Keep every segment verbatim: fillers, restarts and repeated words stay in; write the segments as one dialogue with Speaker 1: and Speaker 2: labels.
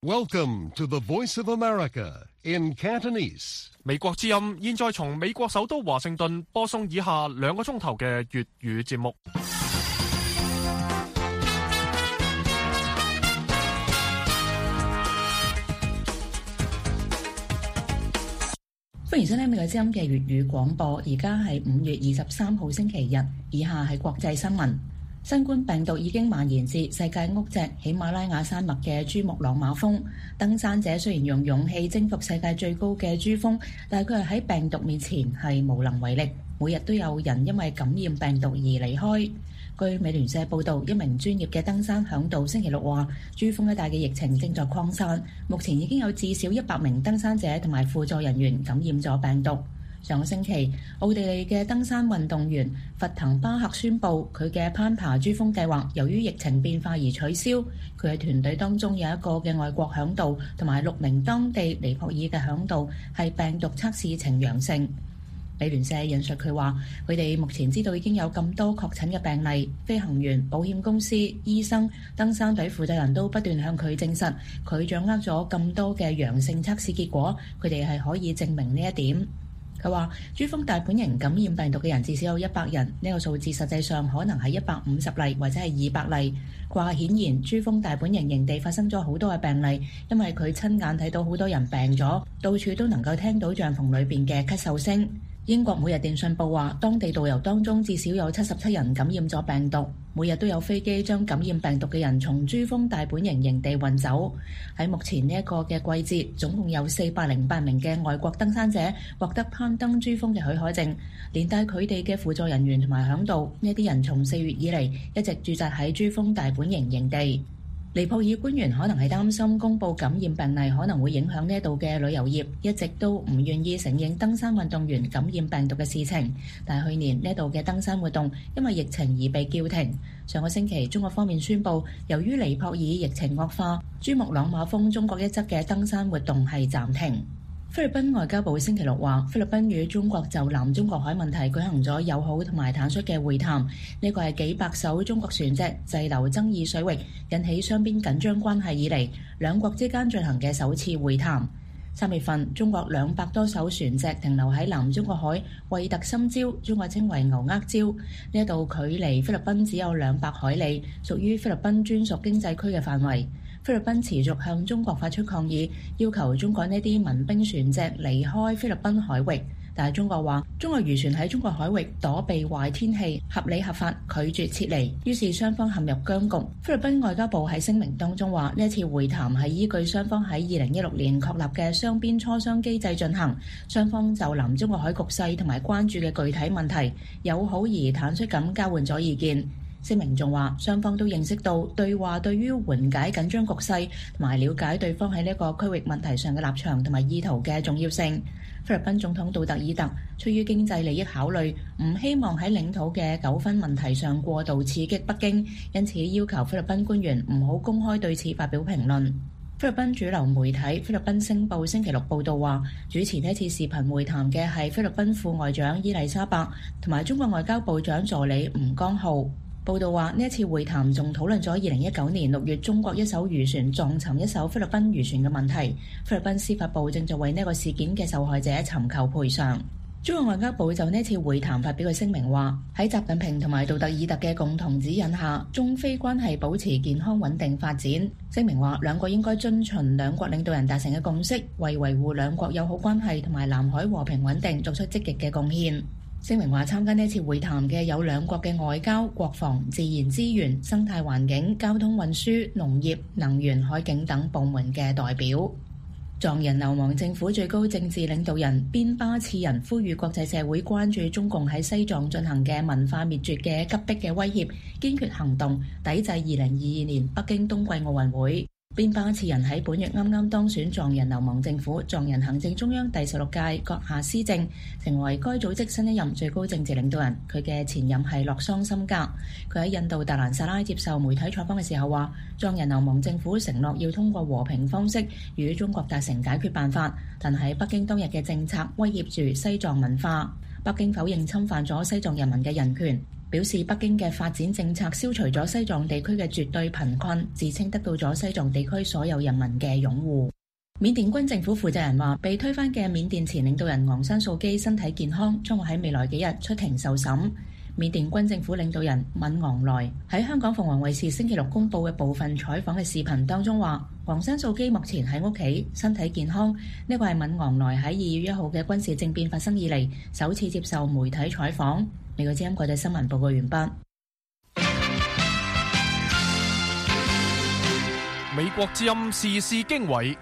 Speaker 1: Welcome to the Voice of America in Cantonese.
Speaker 2: 美國之音現在從美國首都華盛頓播送以下兩個鐘頭嘅粵語節目。
Speaker 3: 歡迎收聽美國之音嘅粵語廣播，而家係五月二十三號星期日，以下係國際新聞。新冠病毒已經蔓延至世界屋脊喜馬拉雅山脈嘅珠穆朗瑪峰。登山者雖然用勇氣征服世界最高嘅珠峰，但係佢係喺病毒面前係無能為力。每日都有人因為感染病毒而離開。據美聯社報道，一名專業嘅登山嚮導星期六話，珠峰一帶嘅疫情正在擴散，目前已經有至少一百名登山者同埋輔助人員感染咗病毒。上個星期，奧地利嘅登山運動員弗滕巴克宣布佢嘅攀爬珠峰計劃由於疫情變化而取消。佢嘅團隊當中有一個嘅外國嚮導同埋六名當地尼泊爾嘅嚮導係病毒測試呈陽性。美聯社引述佢話，佢哋目前知道已經有咁多確診嘅病例，飛行員、保險公司、醫生、登山隊負責人都不斷向佢證實佢掌握咗咁多嘅陽性測試結果，佢哋係可以證明呢一點。佢話珠峰大本營感染病毒嘅人至少有一百人，呢個數字實際上可能係一百五十例或者係二百例。佢話顯然珠峰大本營營地發生咗好多嘅病例，因為佢親眼睇到好多人病咗，到處都能夠聽到帳篷裏邊嘅咳嗽聲。英國每日電訊報話，當地導遊當中至少有七十七人感染咗病毒，每日都有飛機將感染病毒嘅人從珠峰大本營營地運走。喺目前呢一個嘅季節，總共有四百零八名嘅外國登山者獲得攀登珠峰嘅許可證，連帶佢哋嘅輔助人員同埋嚮導，呢啲人從四月以嚟一直駐紮喺珠峰大本營營地。尼泊爾官員可能係擔心公佈感染病例可能會影響呢度嘅旅遊業，一直都唔願意承認登山運動員感染病毒嘅事情。但係去年呢度嘅登山活動因為疫情而被叫停。上個星期，中國方面宣布，由於尼泊爾疫情惡化，珠穆朗瑪峰中國一側嘅登山活動係暫停。菲律賓外交部星期六話，菲律賓與中國就南中國海問題舉行咗友好同埋坦率嘅會談，呢個係幾百艘中國船隻滯留爭議水域，引起雙邊緊張關係以嚟，兩國之間進行嘅首次會談。三月份，中國兩百多艘船隻停留喺南中國海惠特森礁，中國稱為牛軛礁，呢度距離菲律賓只有兩百海里，屬於菲律賓專屬經濟區嘅範圍。菲律賓持續向中國發出抗議，要求中國呢啲民兵船隻離開菲律賓海域。但係中國話，中國漁船喺中國海域躲避壞天氣，合理合法拒絕撤離，於是雙方陷入僵局。菲律賓外交部喺聲明當中話，呢一次會談係依據雙方喺二零一六年確立嘅雙邊磋商機制進行，雙方就南中國海局勢同埋關注嘅具體問題，友好而坦率咁交換咗意見。聲明仲話，雙方都認識到對話對於緩解緊張局勢同埋了解對方喺呢個區域問題上嘅立場同埋意圖嘅重要性。菲律賓總統杜特爾特出於經濟利益考慮，唔希望喺領土嘅糾紛問題上過度刺激北京，因此要求菲律賓官員唔好公開對此發表評論。菲律賓主流媒體菲律賓星報星期六報道話，主持呢次視頻會談嘅係菲律賓副外長伊麗莎白同埋中國外交部長助理吳江浩。報道話，呢一次會談仲討論咗二零一九年六月中國一艘漁船撞沉一艘菲律賓漁船嘅問題。菲律賓司法部正在為呢個事件嘅受害者尋求賠償。中國外交部就呢次會談發表嘅聲明話，喺習近平同埋杜特爾特嘅共同指引下，中菲關係保持健康穩定發展。聲明話，兩國應該遵循兩國領導人達成嘅共識，為維護兩國友好關係同埋南海和平穩定作出積極嘅貢獻。聲明話，參加呢次會談嘅有兩國嘅外交、國防、自然資源、生態環境、交通運輸、農業、能源、海警等部門嘅代表。藏人流亡政府最高政治領導人邊巴次仁呼籲國際社會關注中共喺西藏進行嘅文化滅絕嘅急迫嘅威脅，堅決行動，抵制二零二二年北京冬季奧運會。邊巴次仁喺本月啱啱當選藏人流亡政府藏人行政中央第十六屆閣下施政，成為該組織新一任最高政治領導人。佢嘅前任係洛桑森格。佢喺印度達蘭薩拉接受媒體採訪嘅時候話，藏人流亡政府承諾要通過和平方式與中國達成解決辦法，但係北京當日嘅政策威脅住西藏文化。北京否認侵犯咗西藏人民嘅人權。 表示北京嘅發展政策消除咗西藏地區嘅絕對貧困，自稱得到咗西藏地區所有人民嘅擁護。緬甸軍政府負責人話，被推翻嘅緬甸前領導人昂山素基身體健康，將會喺未來幾日出庭受審。緬甸軍政府領導人敏昂萊喺香港鳳凰衛視星期六公佈嘅部分採訪嘅視頻當中話，昂山素基目前喺屋企，身體健康。呢個係敏昂萊喺二月一號嘅軍事政變發生以嚟首次接受媒體採訪。美國之音國際新聞報告完畢。
Speaker 2: 美國之音時事經緯，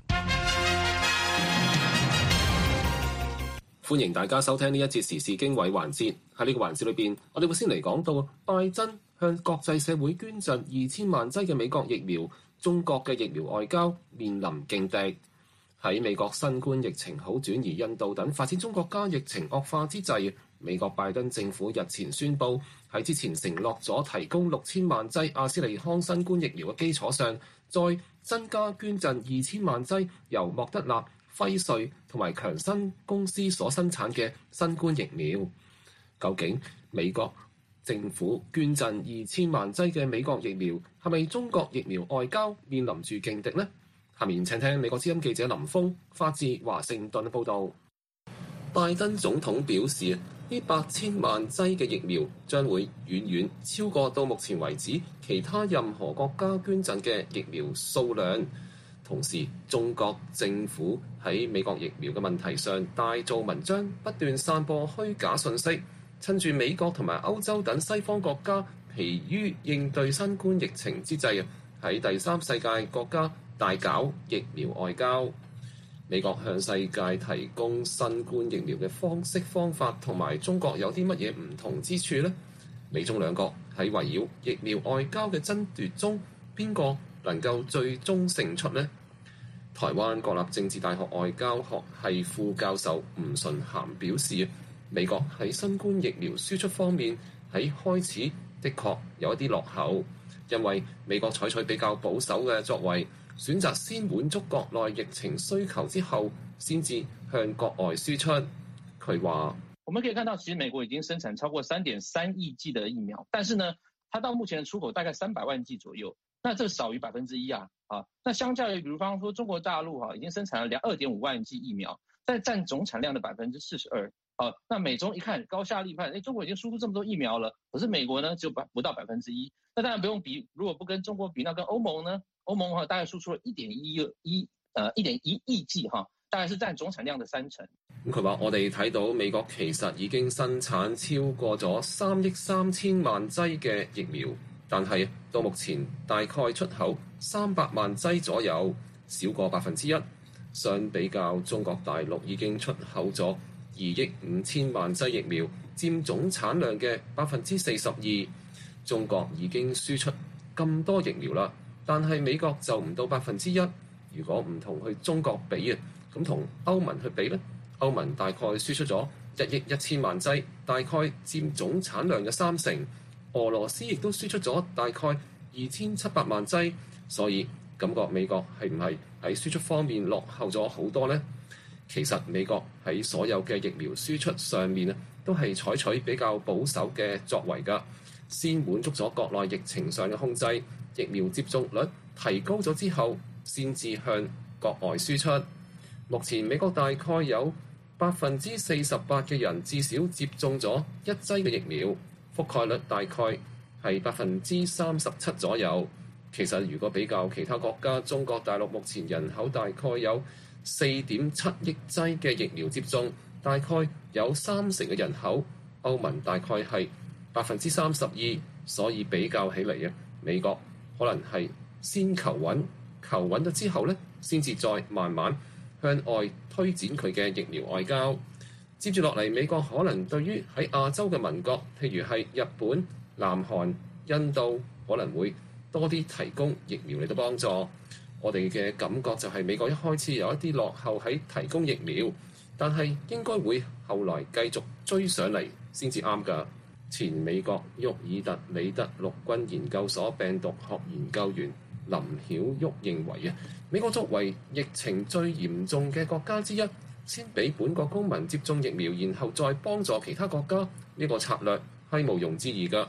Speaker 4: 歡迎大家收聽呢一節時事經緯環節。喺呢個環節裏邊，我哋會先嚟講到拜登向國際社會捐贈二千萬劑嘅美國疫苗，中國嘅疫苗外交面臨勁敵。喺美國新冠疫情好轉，而印度等發展中國家疫情惡化之際，美國拜登政府日前宣布，喺之前承諾咗提供六千萬劑阿斯利康新冠疫苗嘅基礎上，再增加捐贈二千萬劑由莫德納、輝瑞同埋強生公司所生產嘅新冠疫苗。究竟美國政府捐贈二千萬劑嘅美國疫苗係咪中國疫苗外交面臨住勁敵呢？下面請聽美國之音記者林峰發自華盛頓嘅報導。拜登總統表示，呢八千萬劑嘅疫苗將會遠遠超過到目前為止其他任何國家捐贈嘅疫苗數量。同時，中國政府喺美國疫苗嘅問題上大做文章，不斷散播虛假信息，趁住美國同埋歐洲等西方國家疲於應對新冠疫情之際，喺第三世界國家大搞疫苗外交。美國向世界提供新冠疫苗嘅方式方法同埋中國有啲乜嘢唔同之處呢？美中兩國喺圍繞疫苗外交嘅爭奪中，邊個能夠最終勝出呢？台灣國立政治大學外交學系副教授吳順涵表示，美國喺新冠疫苗輸出方面喺開始的確有一啲落後，因為美國採取比較保守嘅作為，選擇先滿足國內疫情需求之後，先至向國外輸出。佢話：
Speaker 5: 我們可以看到，其實美國已經生產超過三點三億劑的疫苗，但是呢，它到目前的出口大概三百萬劑左右，那這少於百分之一啊！啊，那相較於，比如方說中國大陸哈、啊，已經生產了兩二點五萬劑疫苗，但佔總產量的百分之四十二。啊，那美中一看高下立判，誒，中國已經輸出這麼多疫苗了，可是美國呢，只有不到百分之一。那當然不用比，如果不跟中國比，那跟歐盟呢？歐盟哈大概輸出了一點一一，呃一點一億劑哈，大概是佔總產量的三成。
Speaker 4: 咁佢話：我哋睇到美國其實已經生產超過咗三億三千萬劑嘅疫苗。但係到目前大概出口三百萬劑左右，少過百分之一。相比較，中國大陸已經出口咗二億五千萬劑疫苗，佔總產量嘅百分之四十二。中國已經輸出咁多疫苗啦，但係美國就唔到百分之一。如果唔同去中國比啊，咁同歐盟去比呢？歐盟大概輸出咗一億一千萬劑，大概佔總產量嘅三成。俄羅斯亦都輸出咗大概二千七百萬劑，所以感覺美國係唔係喺輸出方面落後咗好多呢？其實美國喺所有嘅疫苗輸出上面啊，都係採取比較保守嘅作為㗎，先滿足咗國內疫情上嘅控制，疫苗接種率提高咗之後，先至向國外輸出。目前美國大概有百分之四十八嘅人至少接種咗一劑嘅疫苗。覆蓋率大概係百分之三十七左右。其實如果比較其他國家，中國大陸目前人口大概有四點七億劑嘅疫苗接種，大概有三成嘅人口。歐盟大概係百分之三十二，所以比較起嚟啊，美國可能係先求穩，求穩咗之後呢，先至再慢慢向外推展佢嘅疫苗外交。接住落嚟，美國可能對於喺亞洲嘅盟國，譬如係日本、南韓、印度，可能會多啲提供疫苗嚟到幫助。我哋嘅感覺就係美國一開始有一啲落後喺提供疫苗，但係應該會後來繼續追上嚟先至啱㗎。前美國沃爾特里德陸軍研究所病毒學研究員林曉旭認為啊，美國作為疫情最嚴重嘅國家之一，先俾本國公民接種疫苗，然後再幫助其他國家，呢個策略係毋庸置疑㗎。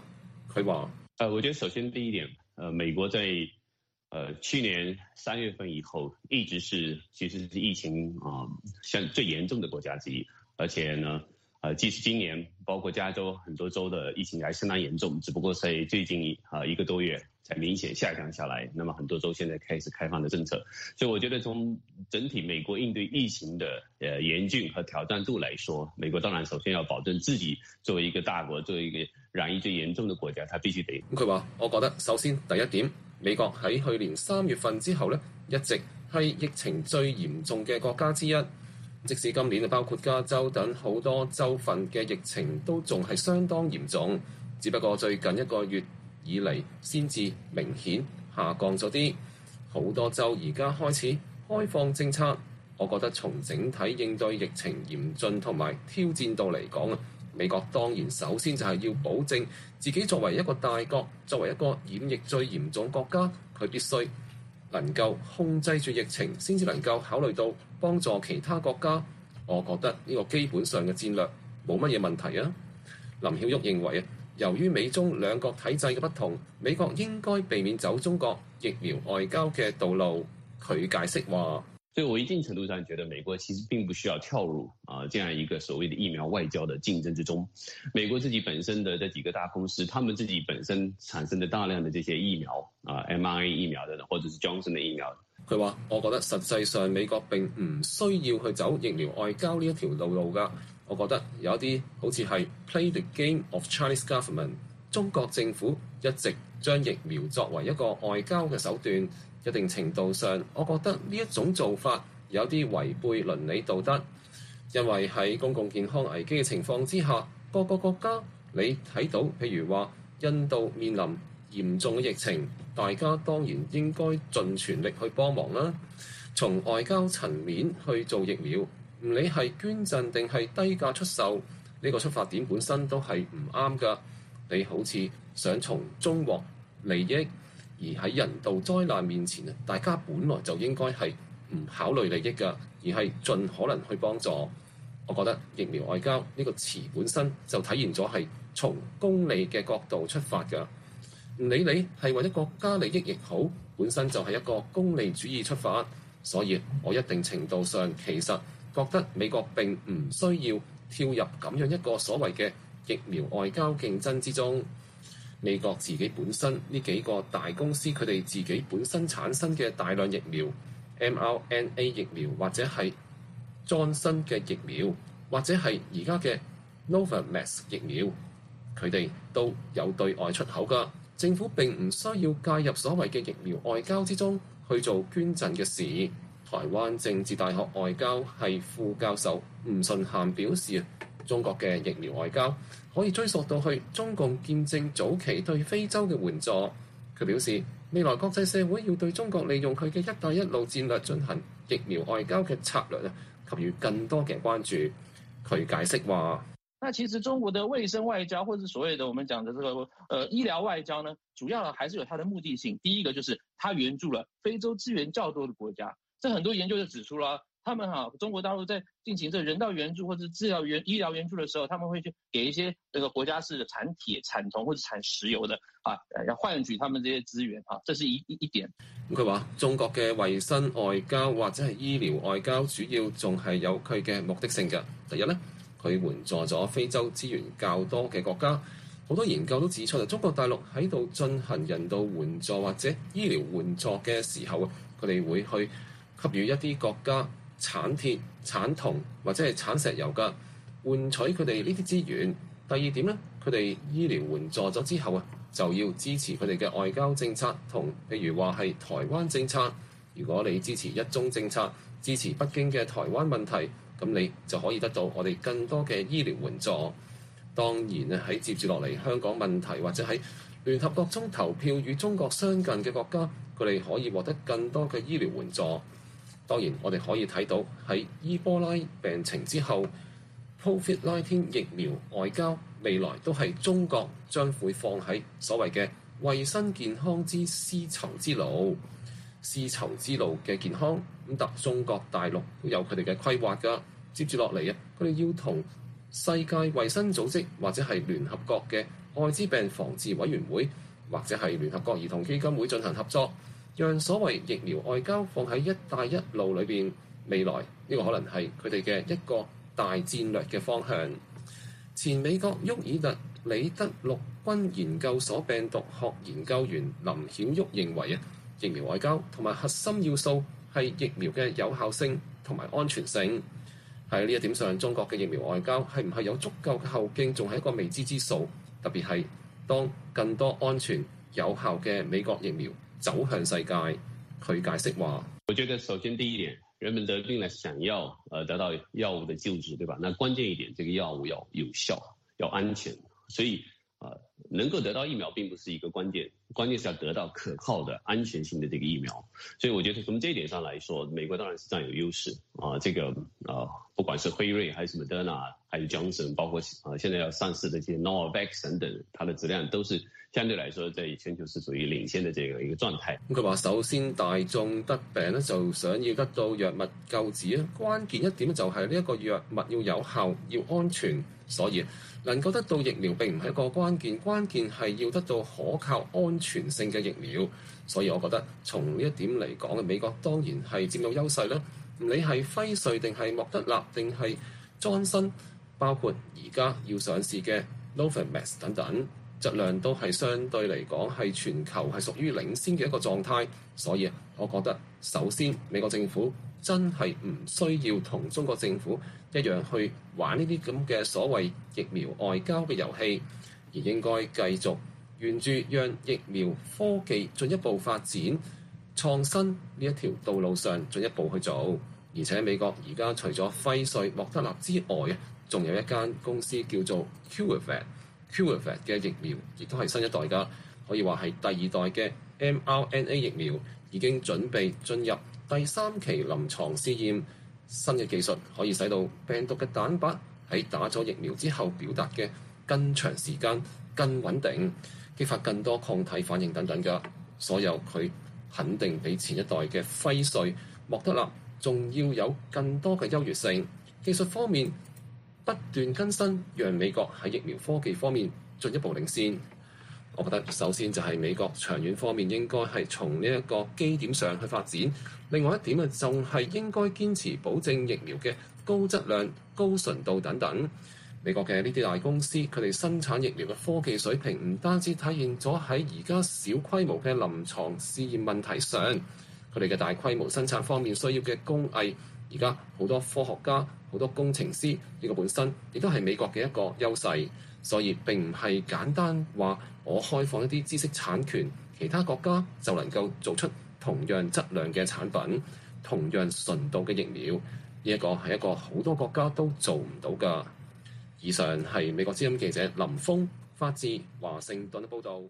Speaker 4: 佢話：
Speaker 6: 呃，我覺得首先第一點，呃，美國在呃去年三月份以後，一直是其實是疫情啊，像、呃、最嚴重的國家之一，而且呢，呃，即使今年包括加州很多州的疫情還相當嚴重，只不過在最近啊一個多月才明顯下降下來。那麼很多州現在開始開放的政策，所以我覺得從整體美國應對疫情的呃嚴峻和挑戰度來說，美國當然首先要保證自己作為一個大國，作為一個染疫最嚴重的國家，它必須得。
Speaker 4: 佢話：我覺得首先第一點，美國喺去年三月份之後呢，一直係疫情最嚴重嘅國家之一。即使今年包括加州等好多州份嘅疫情都仲係相當嚴重，只不過最近一個月以嚟先至明顯下降咗啲。好多州而家開始開放政策，我覺得從整體應對疫情嚴峻同埋挑戰度嚟講啊，美國當然首先就係要保證自己作為一個大國，作為一個染疫最嚴重國家，佢必須能夠控制住疫情，先至能夠考慮到幫助其他國家。我覺得呢個基本上嘅戰略冇乜嘢問題啊。林曉旭認為啊，由於美中兩國體制嘅不同，美國應該避免走中國疫苗外交嘅道路。佢解釋話：
Speaker 6: 所以我一定程度上覺得美國其實並不需要跳入啊這樣一個所謂的疫苗外交的競爭之中。美國自己本身的這幾個大公司，他們自己本身產生的大量的這些疫苗啊 M R N A 疫苗的，或者是 Johnson 的疫苗。
Speaker 4: 佢話：我覺得實際上美國並唔需要去走疫苗外交呢一條路路㗎。我覺得有啲好似係 play the game of Chinese government， 中國政府一直將疫苗作為一個外交嘅手段。一定程度上，我覺得呢一種做法有啲違背倫理道德，因為喺公共健康危機嘅情況之下，各個國家你睇到，譬如話印度面臨嚴重嘅疫情，大家當然應該盡全力去幫忙啦。從外交層面去做疫苗，唔理係捐贈定係低價出售，呢個出發點本身都係唔啱㗎。你好似想從中獲利益，而喺人道災難面前啊，大家本來就應該係唔考慮利益㗎，而係盡可能去幫助。我覺得疫苗外交呢個詞本身就體現咗係從公利嘅角度出發㗎。唔理你係為咗國家利益亦好，本身就係一個功利主義出發。所以我一定程度上其實覺得美國並唔需要跳入咁樣一個所謂嘅疫苗外交競爭之中。美國自己本身呢幾個大公司，佢哋自己本身產生嘅大量疫苗 M R N A 疫苗，或者係莊森嘅疫苗，或者係而家嘅 Novavax 疫苗，佢哋都有對外出口㗎。政府並唔需要介入所謂嘅疫苗外交之中去做捐贈嘅事。台灣政治大學外交系副教授吳順涵表示，中國嘅疫苗外交可以追溯到去中共建政早期對非洲嘅援助。佢表示，未來國際社會要對中國利用佢嘅一帶一路戰略進行疫苗外交嘅策略啊，給予更多嘅關注。佢解釋話：
Speaker 5: 那其實中國的衛生外交，或者所謂的我們講的這個呃醫療外交呢，主要還是有它的目的性。第一個就是它援助了非洲資源較多的國家，這很多研究就指出了。他們哈，中國大陸在進行這人道援助或者治療援醫療援助的時候，他們會去給一些這個國家是產鐵、產銅或者產石油的啊，要換取他們這些資源啊，這是一一一點。
Speaker 4: 佢話中國嘅衛生外交或者係醫療外交，主要仲係有佢嘅目的性嘅。第一呢，佢援助咗非洲資源較多嘅國家，好多研究都指出，中國大陸喺度進行人道援助或者醫療援助嘅時候啊，佢哋會去給予一啲國家產鐵、產銅或者係產石油㗎，換取佢哋呢啲資源。第二點咧，佢哋醫療援助咗之後啊，就要支持佢哋嘅外交政策，同譬如話係台灣政策。如果你支持一中政策，支持北京嘅台灣問題，咁你就可以得到我哋更多嘅醫療援助。當然咧，喺接住落嚟香港問題或者喺聯合國中投票與中國相近嘅國家，佢哋可以獲得更多嘅醫療援助。當然，我哋可以睇到喺伊波拉病情之後 ，Covid 十九 疫苗外交未來都係中國將會放喺所謂嘅衞生健康之絲綢之路，絲綢之路嘅健康咁，特中國大陸都有佢哋嘅規劃㗎。接住落嚟啊，佢哋要同世界衛生組織或者係聯合國嘅愛滋病防治委員會或者係聯合國兒童基金會進行合作，讓所謂疫苗外交放喺一帶一路裏邊。未來呢個可能係佢哋嘅一個大戰略嘅方向。前美國沃爾特里德陸軍研究所病毒學研究員林曉旭認為啊，疫苗外交同埋核心要素係疫苗嘅有效性同埋安全性。喺呢一點上，中國嘅疫苗外交係唔係有足夠嘅後勁，仲係一個未知之數。特別係當更多安全有效嘅美國疫苗走向世界，佢解釋話：
Speaker 6: 我覺得首先第一點，人們的病呢想要呃得到藥物的救治，對吧？那關鍵一點，這個藥物要有效，要安全。所以啊、呃，能夠得到疫苗並不是一個關鍵，關鍵是要得到可靠的安全性的這個疫苗。所以我覺得從這一點上來說，美國當然是佔有優勢啊。這個啊、呃，不管是輝瑞還是 Moderna，還有 Johnson， 包括啊、呃、現在要上市的這些 Novavax 等等，它的質量都是相對來說在全球是屬於領先的這個一個狀態。
Speaker 4: 咁佢話：首先大眾得病咧，就想要得到藥物救治啊。關鍵一點就係呢一個藥物要有效、要安全，所以能夠得到疫苗並唔係一個關鍵，關鍵係要得到可靠、安全性嘅疫苗。所以我覺得從呢一點嚟講，美國當然係佔有優勢啦。唔理係輝瑞定係莫德納定係莊森，包括而家要上市嘅 Novavax 等等，質量都係相對嚟講係全球係屬於領先嘅一個狀態。所以我覺得首先美國政府真係唔需要同中國政府一樣去玩呢啲咁嘅所謂疫苗外交嘅遊戲，而應該繼續沿住讓疫苗科技進一步發展創新呢一條道路上進一步去做。而且美國而家除咗輝瑞、莫德納之外，仲有一間公司叫做 CureVac。CureVac 嘅疫苗亦都係新一代㗎，可以話係第二代嘅 M R N A 疫苗，已經準備進入第三期臨床試驗。新嘅技術可以使到病毒嘅蛋白喺打咗疫苗之後表達嘅更長時間、更穩定，激發更多抗體反應等等㗎。所有佢肯定比前一代嘅輝瑞、莫德納仲要有更多嘅優越性。技術方面不斷更新，讓美國喺疫苗科技方面進一步領先。我覺得首先就係美國長遠方面應該係從呢一個基點上去發展。另外一點啊，就係應該堅持保證疫苗嘅高質量、高純度等等。美國嘅呢啲大公司，佢哋生產疫苗嘅科技水平唔單止體現咗喺而家小規模嘅臨床試驗問題上，佢哋嘅大規模生產方面需要嘅工藝，而家好多科學家、好多工程師，呢個本身亦都係美國嘅一個優勢。所以並唔係簡單話我開放一啲知識產權，其他國家就能夠做出同樣質量嘅產品、同樣純度嘅疫苗。呢一個係一個好多國家都做唔到㗎。以上係美國之音記者林峰發自華盛頓嘅報導。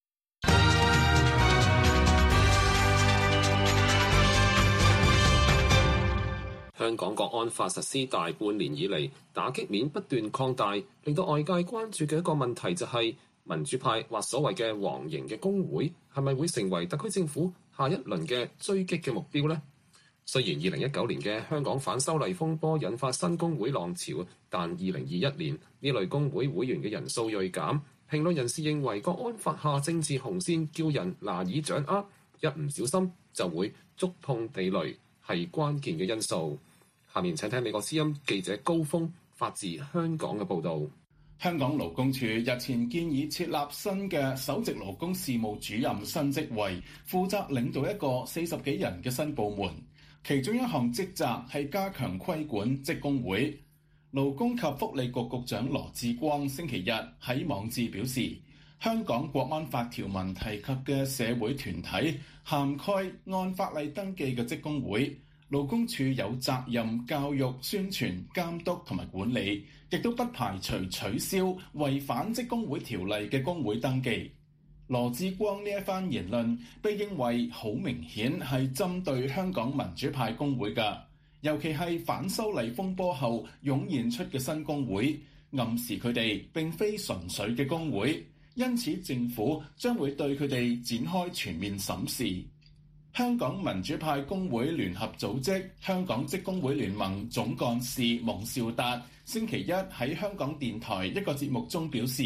Speaker 4: 香港國安法實施大半年以嚟，打擊面不斷擴大，令到外界關注嘅一個問題就係民主派或所謂嘅黃營嘅工會係咪會成為特區政府下一輪嘅追擊嘅目標呢？雖然二零一九年嘅香港反修例風波引發新工會浪潮，但二零二一年呢類工會會員嘅人數銳減。評論人士認為國安法下政治紅線叫人難以掌握，一唔小心就會觸碰地雷，係關鍵嘅因素。下面請聽美國之音記者高峰發自香港嘅報導。
Speaker 7: 香港勞工處日前建議設立新嘅首席勞工事務主任新職位，負責領導一個四十幾人嘅新部門。其中一項職責係加強規管職工會。勞工及福利局局長羅致光星期日喺網誌表示，香港國安法條文提及嘅社會團體涵蓋按法例登記嘅職工會，勞工處有責任教育、宣傳、監督同埋管理，亦都不排除取消違反職工會條例嘅工會登記。羅致光呢一番言論被認為好明顯係針對香港民主派工會㗎，尤其係反修例風波後湧現出嘅新工會，暗示佢哋並非純粹嘅工會，因此政府將會對佢哋展開全面審視。香港民主派工會聯合組織香港職工會聯盟總幹事蒙兆達星期一喺香港電台一個節目中表示，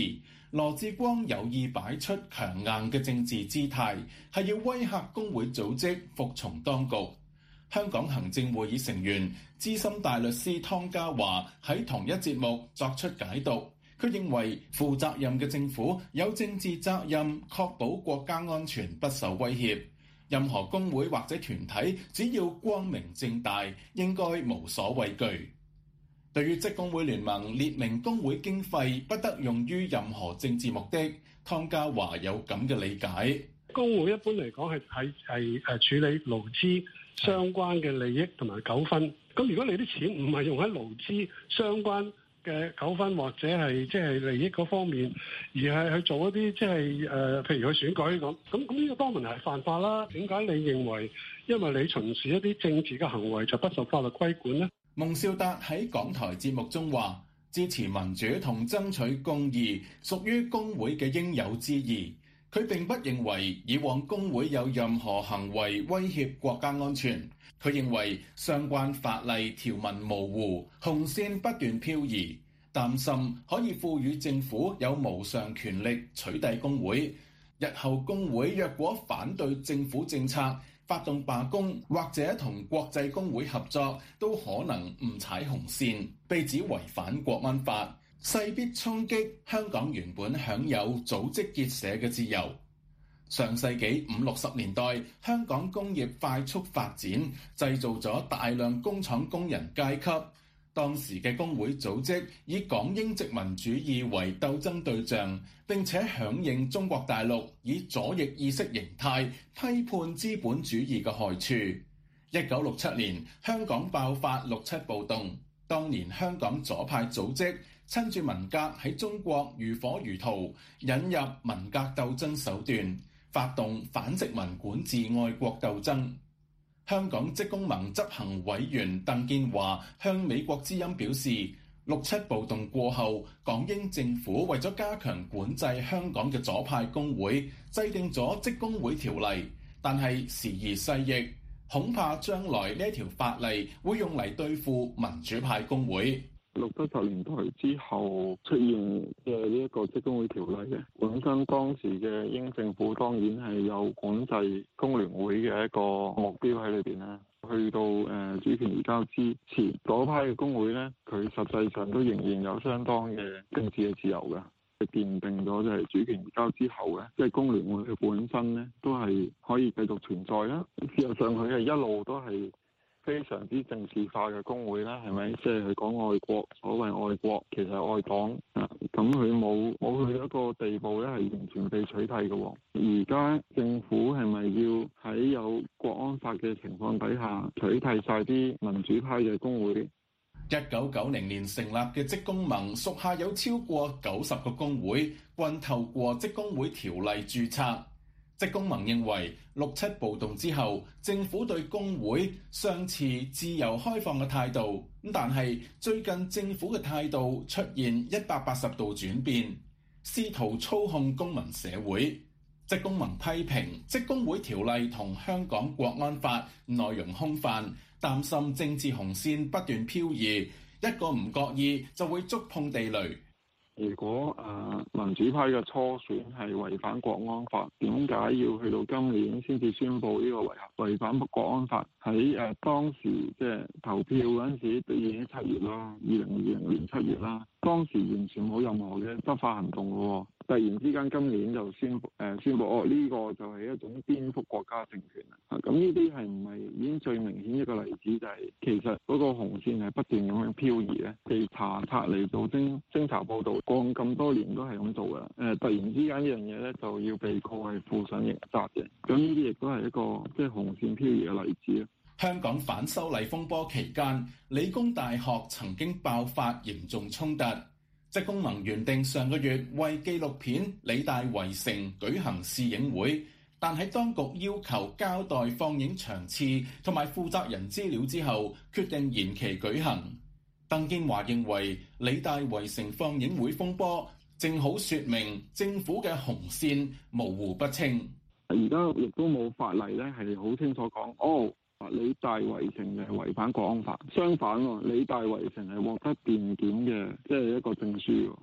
Speaker 7: 羅致光有意擺出強硬嘅政治姿態，係要威嚇工會組織服從當局。香港行政會議成員資深大律師湯家驊喺同一節目作出解讀，佢認為負責任嘅政府有政治責任確保國家安全不受威脅，任何工會或者團體只要光明正大，應該無所畏懼。對於職工會聯盟列明工會經費不得用於任何政治目的，湯家驊有咁嘅理解。
Speaker 8: 工會一般嚟講係係係誒處理勞資相關嘅利益同埋糾紛，咁如果你啲錢唔係用喺勞資相關嘅糾紛或者係即係利益嗰方面，而係去做一啲即係誒，譬如去選舉咁，咁咁呢個當然係犯法啦。點解你認為因為你從事一啲政治嘅行為就不受法律規管呢？
Speaker 7: 蒙兆達喺港台節目中話，支持民主同爭取公義屬於工會嘅應有之義。佢並不認為以往工會有任何行為威脅國家安全。佢認為相關法例條文模糊，紅線不斷漂移，擔心可以賦予政府有無上權力取締工會。日後工會若果反對政府政策，發動罷工或者同國際工會合作，都可能誤踩紅線，被指違反國安法，勢必衝擊香港原本享有組織結社嘅自由。上世紀五六十年代，香港工業快速發展，製造咗大量工廠工人階級。當時嘅工會組織以港英殖民主義為鬥爭對象，並且響應中國大陸以左翼意識形態批判資本主義嘅害處。一九六七年，香港爆發六七暴動，當年香港左派組織趁住文革喺中國如火如荼，引入文革鬥爭手段，發動反殖民管治愛國鬥爭。香港職工盟執行委員鄧建華向美國之音表示，六七暴動過後，港英政府為咗加強管制香港嘅左派工會，制定咗職工會條例，但係時移世易，恐怕將來呢條法例會用嚟對付民主派工會。
Speaker 9: 六七十年代之後出現嘅呢一個職工會條例嘅，本身當時嘅英政府當然係有管制工聯會嘅一個目標喺裏邊啦。去到誒、呃、主權移交之前，左派嘅工會咧，佢實際上都仍然有相當嘅政治嘅自由嘅。奠定咗就係主權移交之後咧，即係工聯會嘅本身咧，都係可以繼續存在啦。事實上佢係一路都係非常之政治化嘅工會啦，係咪？即係佢講愛國，所謂愛國其實係愛黨啊。咁佢冇冇去到一個地步咧，係完全被取締嘅。而家政府係咪要喺有國安法嘅情況底下取締晒啲民主派嘅工會？
Speaker 7: 一九九零年成立嘅職工盟屬下有超過九十個工會，均透過職工會條例註冊。職工盟認為六七暴動之後，政府對工會尚持自由開放嘅態度，咁但係最近政府嘅態度出現一百八十度轉變，試圖操控公民社會。職工盟批評職工會條例同香港國安法內容空泛，擔心政治紅線不斷漂移，一個唔覺意就會觸碰地雷。
Speaker 9: 如果誒、呃、民主派嘅初選係違反國安法，點解要去到今年先至宣布呢個違違反國安法？喺誒、呃、當時即係投票嗰陣時，都已經七月啦，二零二零年七月啦，當時完全冇任何嘅執法行動嘅喎。突然之間今年就宣布誒、呃、宣布哦，呢、這個就係一種顛覆國家政權啊！咁呢啲係唔係已經最明顯一個例子，就係、是、其實嗰個紅線係不斷咁樣漂移咧？被查冊嚟做偵偵查報導，過咁多年都係咁做嘅。誒、呃，突然之間呢樣嘢咧就要被告係負上刑責嘅。咁呢啲亦都係一個即係紅線漂移嘅例子啊！
Speaker 7: 香港反修例風波期間，理工大學曾經爆發嚴重衝突。職工盟原定上個月為紀錄片《理大圍城》舉行試映會，但喺當局要求交代放映場次同埋負責人資料之後，決定延期舉行。鄧建華認為，《理大圍城》放映會風波正好說明政府嘅紅線模糊不清。
Speaker 9: 而家亦都冇法例咧，係好清楚講哦。理大圍城係違反國安法，相反喎，理大圍城係獲得電檢嘅，即係一個證書。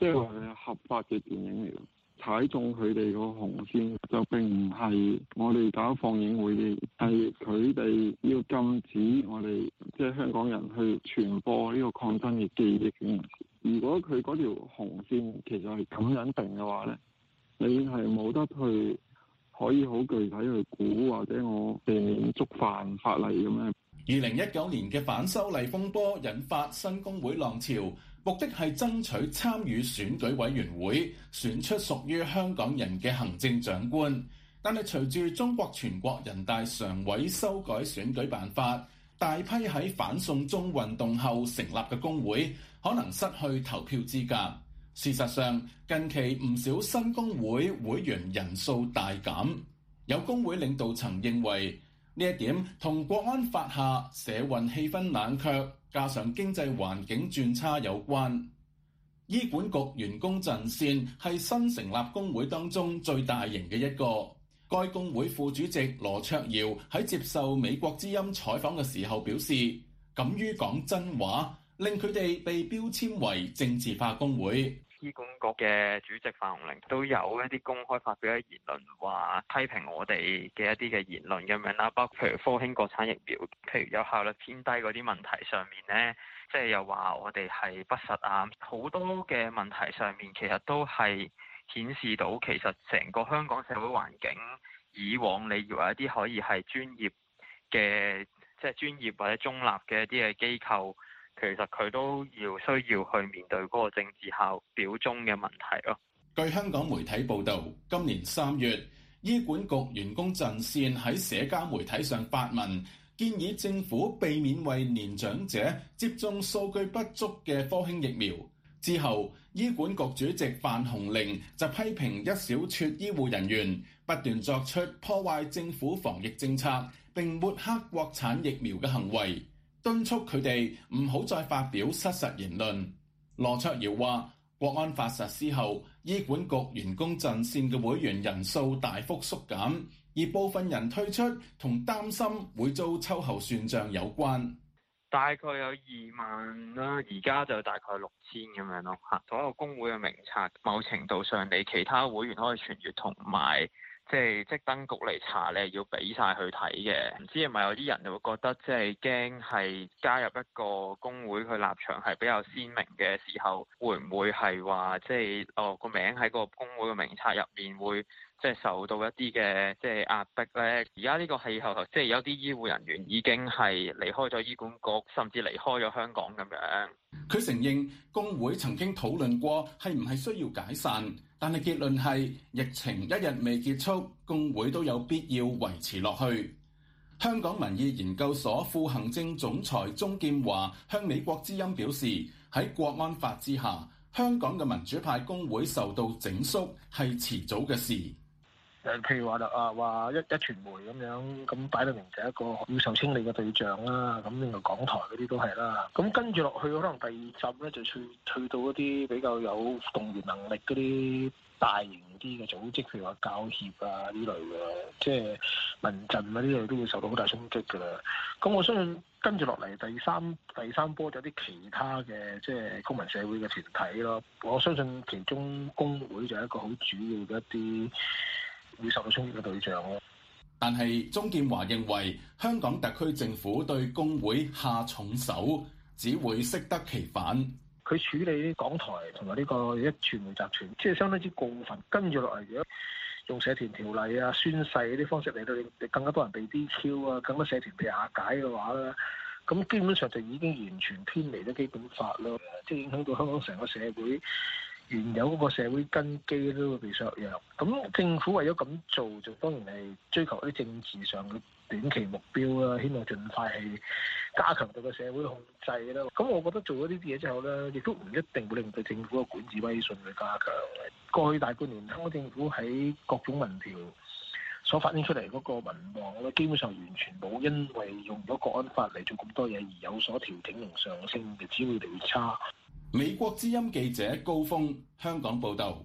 Speaker 9: 即係話係合法嘅電影嚟。踩中佢哋個紅線就並唔係我哋搞放映會嘅，係佢哋要禁止我哋即係香港人去傳播呢個抗爭嘅記憶嘅。如果佢嗰條紅線其實係咁樣定嘅話咧，你係冇得去可以好具體去估或者我避免觸犯法例咁樣。
Speaker 7: 二零一九年嘅反修例風波引發新工會浪潮，目的係爭取參與選舉委員會，選出屬於香港人嘅行政長官。但係隨住中國全國人大常委修改選舉辦法，大批喺反送中運動後成立嘅工會可能失去投票資格。事實上，近期唔少新工會會員人數大減，有工會領導層認為呢一點同國安法下社運氣氛冷卻，加上經濟環境轉差有關。醫管局員工陣線係新成立工會當中最大型嘅一個。該工會副主席羅卓瑤喺接受美國之音採訪嘅時候表示，敢於講真話，令佢哋被標籤為政治化工會。
Speaker 10: 醫管局嘅主席范鴻齡都有一啲公開發表嘅言論，話批評我哋嘅一啲嘅言論咁樣啦，包括譬如科興國產疫苗，譬如有效率偏低嗰啲問題上面呢，即係又話我哋係不實啊，好多嘅問題上面其實都係顯示到其實成個香港社會環境，以往你以為一啲可以係專業嘅，即係專業或者中立嘅一啲嘅機構，其實佢都要需要去面對嗰個政治效表中嘅問題咯。
Speaker 7: 據香港媒體報導，今年三月，醫管局員工陣線喺社交媒體上發文，建議政府避免為年長者接種數據不足嘅科興疫苗。之後，醫管局主席范鴻齡就批評一小撮醫護人員不斷作出破壞政府防疫政策並抹黑國產疫苗嘅行為，敦促佢哋唔好再發表失實言論。羅卓瑤話，國安法實施後，醫管局員工陣線嘅會員人數大幅縮減，而部分人退出同擔心會遭秋後算賬有關。
Speaker 10: 大概有二萬啦，而家就大概六千咁樣咯。嚇，所有工會嘅名冊，某程度上你其他會員可以傳閱同埋。即係即登局嚟查，你係要俾晒去睇嘅。唔知係咪有啲人就會覺得，即係驚係加入一個工會，佢立場係比較鮮明嘅時候，會唔會係話即係哦個名喺個工會嘅名冊入面會即係受到一啲嘅即係壓迫咧？而家呢個氣候，即係有啲醫護人員已經係離開咗醫管局，甚至離開咗香港咁樣。
Speaker 7: 佢承認工會曾經討論過係唔係需要解散。但係結論係疫情一日未結束，工會都有必要維持落去。香港民意研究所副行政總裁鍾劍華向美國之音表示，喺國安法之下，香港嘅民主派工會受到整肅係遲早嘅事。
Speaker 11: 誒，譬如話啦，啊話一一傳媒咁樣，咁擺到明就係一個要受清理嘅對象啦。咁另外港台嗰啲都係啦。咁跟住落去，可能第二集咧就去去到一啲比較有動員能力嗰啲大型啲嘅組織，譬如話教協啊呢類嘅，即係民陣啊呢類都會受到好大衝擊㗎啦。咁我相信跟住落嚟第三第三波有啲其他嘅即係公民社會嘅團體咯。我相信其中工會就係一個好主要嘅一啲會受到衝擊嘅對象咯。
Speaker 7: 但係鍾劍華認為香港特區政府對工會下重手，只會適得其反。
Speaker 11: 佢處理港台同埋呢個一傳媒集團，即係相當之過分。跟住落嚟，如果用社團條例啊、宣誓嗰啲方式嚟到令更加多人被 D Q 啊，更多社團被瓦解嘅話咧，咁基本上就已經完全偏離咗基本法咯，即係影響到香港成個社會原有嗰個社會根基都會被削弱。咁政府為咗咁做，就當然係追求一啲政治上嘅短期目標啦，希望盡快係加強對個社會控制啦。咁我覺得做咗呢啲嘢之後咧，亦都唔一定會令到政府嘅管治威信去加強嘅。過去大半年，香港政府喺各種民調所反映出嚟嗰個民望咧，基本上完全冇因為用咗國安法嚟做咁多嘢而有所調整同上升嘅，只會越嚟越差。
Speaker 7: 美國之音記者高峰，香港報導。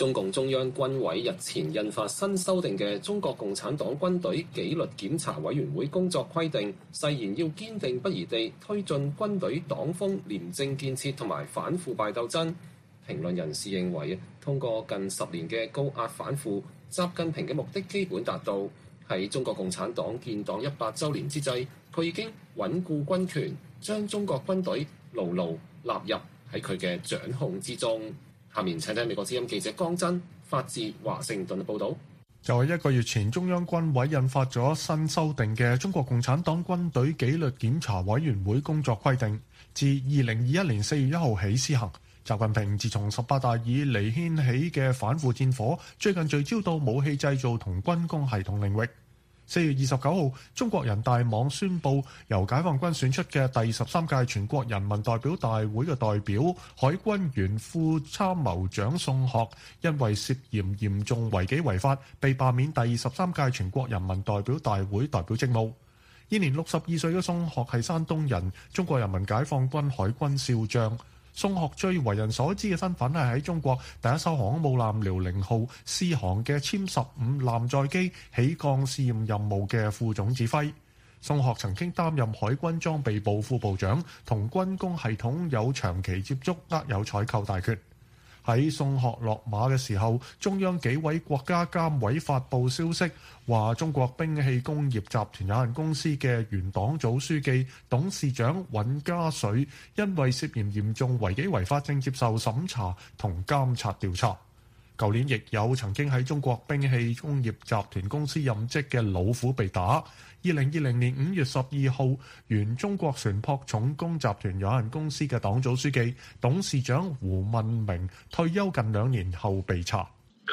Speaker 4: 中共中央軍委日前印發新修訂嘅《中國共產黨軍隊紀律檢查委員會工作規定》，誓言要堅定不移地推進軍隊黨風廉政建設同埋反腐敗鬥爭。評論人士認為，通過近十年嘅高壓反腐，習近平嘅目的基本達到。喺中國共產黨建黨一百週年之際，佢已經穩固軍權，將中國軍隊牢牢納入喺佢嘅掌控之中。下面請聽美國之音記者江真發自華盛頓報導。
Speaker 12: 就係一個月前，中央軍委印發咗新修訂嘅《中國共產黨軍隊紀律檢查委員會工作規定》，自二零二一年四月一號起施行。習近平自從十八大以嚟掀起嘅反腐戰火，最近聚焦到武器製造同軍工系統領域。四月二十九號，中國人大網宣布，由解放軍選出嘅第十三屆全國人民代表大會嘅代表海軍原副參謀長宋學，因為涉嫌嚴重違紀違法，被罷免第十三屆全國人民代表大會代表職務。現年六十二歲嘅宋學係山東人，中國人民解放軍海軍少將。宋學最為人所知嘅身份係喺中國第一艘航空母艦遼寧號試航嘅殲十五艦載機起降試驗任務嘅副總指揮。宋學曾經擔任海軍裝備部副部長，同軍工系統有長期接觸，握有採購大權。喺宋學落馬嘅時候，中央紀委國家監委發布消息，話中國兵器工業集團有限公司嘅原黨組書記、董事長尹家水，因為涉嫌嚴重違紀違法，正接受審查同監察調查。舊年亦有曾經喺中國兵器工業集團公司任職嘅老虎被打。二零二零年五月十二號，原中國船舶重工集團有限公司嘅黨組書記、董事長胡問明退休近兩年後被查。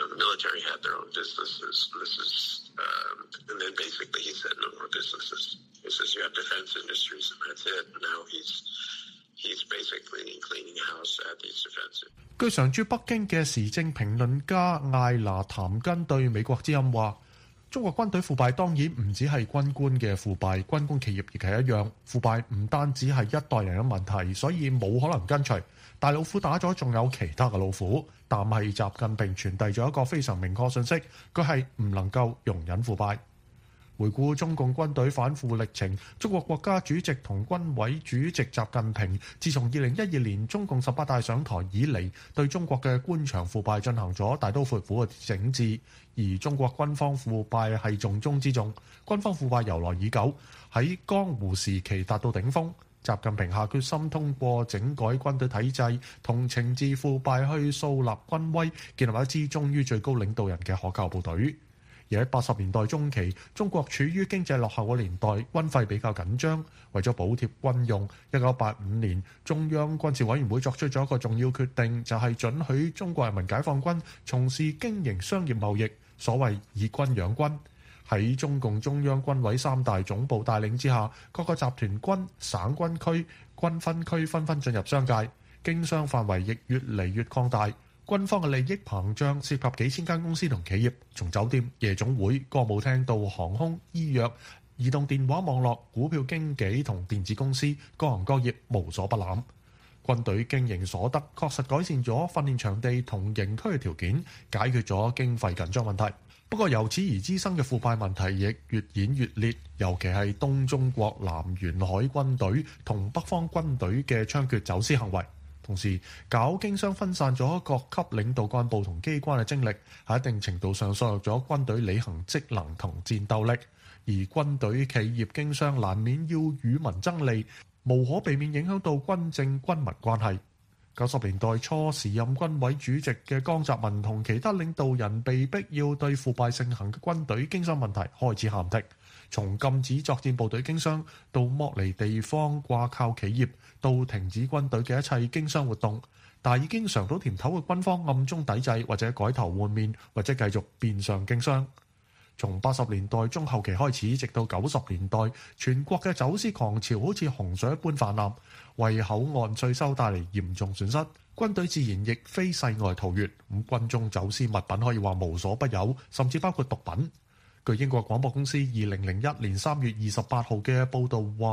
Speaker 12: 據常駐北京嘅時政評論家艾拿譚根對美國之音話：中國軍隊腐敗當然唔只係軍官嘅腐敗，軍工企業亦係一樣。腐敗唔單止係一代人嘅問題，所以冇可能根除。大老虎打咗，仲有其他嘅老虎。但係習近平傳遞咗一個非常明確信息，佢係唔能夠容忍腐敗。回顧中共軍隊反腐歷程，中國國家主席同軍委主席習近平自從二零一二年中共十八大上台以嚟，對中國嘅官場腐敗進行咗大刀闊斧嘅整治，而中國軍方腐敗係重中之重。軍方腐敗由來已久，喺江湖時期達到頂峰。習近平下決心通過整改軍隊體制同懲治腐敗去樹立軍威，建立一支忠於最高領導人嘅可靠部隊。而喺八十年代中期，中國處於經濟落後嘅年代，軍費比較緊張，為咗補貼軍用，一九八五年中央軍事委員會作出咗一個重要決定，就係准許中國人民解放軍從事經營商業貿易，所謂以軍養軍。喺中共中央軍委三大總部帶領之下，各個集團軍、省軍區、軍分區紛紛進入商界，經商範圍亦越嚟越擴大。軍方嘅利益膨脹，涉及幾千間公司同企業，從酒店、夜總會、歌舞廳到航空、醫藥、移動電話網絡、股票經紀同電子公司，各行各業無所不攬。軍隊經營所得確實改善咗訓練場地同營區嘅條件，解決咗經費緊張問題。不過由此而滋生嘅腐敗問題亦越演越烈，尤其係東中國南沿海軍隊同北方軍隊嘅猖獗走私行為。同時，搞經商分散咗各級領導幹部同機關嘅精力，喺一定程度上削弱咗軍隊履行職能同戰鬥力。而軍隊企業經商難免要與民爭利，無可避免影響到軍政軍民關係。九十年代初，時任軍委主席嘅江澤民同其他領導人被逼要對腐敗盛行嘅軍隊經商問題開始喊停，從禁止作戰部隊經商到剝離地方掛靠企業，到停止軍隊嘅一切經商活動，但已經嘗到甜頭嘅軍方暗中抵制，或者改頭換面，或者繼續變相經商。從八十年代中後期開始，直到九十年代，全國嘅走私狂潮好似洪水一般泛濫，為口岸稅收帶嚟嚴重損失。軍隊自然亦非世外桃源，咁軍中走私物品可以話無所不有，甚至包括毒品。據英國廣播公司二零零一年三月二十八號嘅報導話，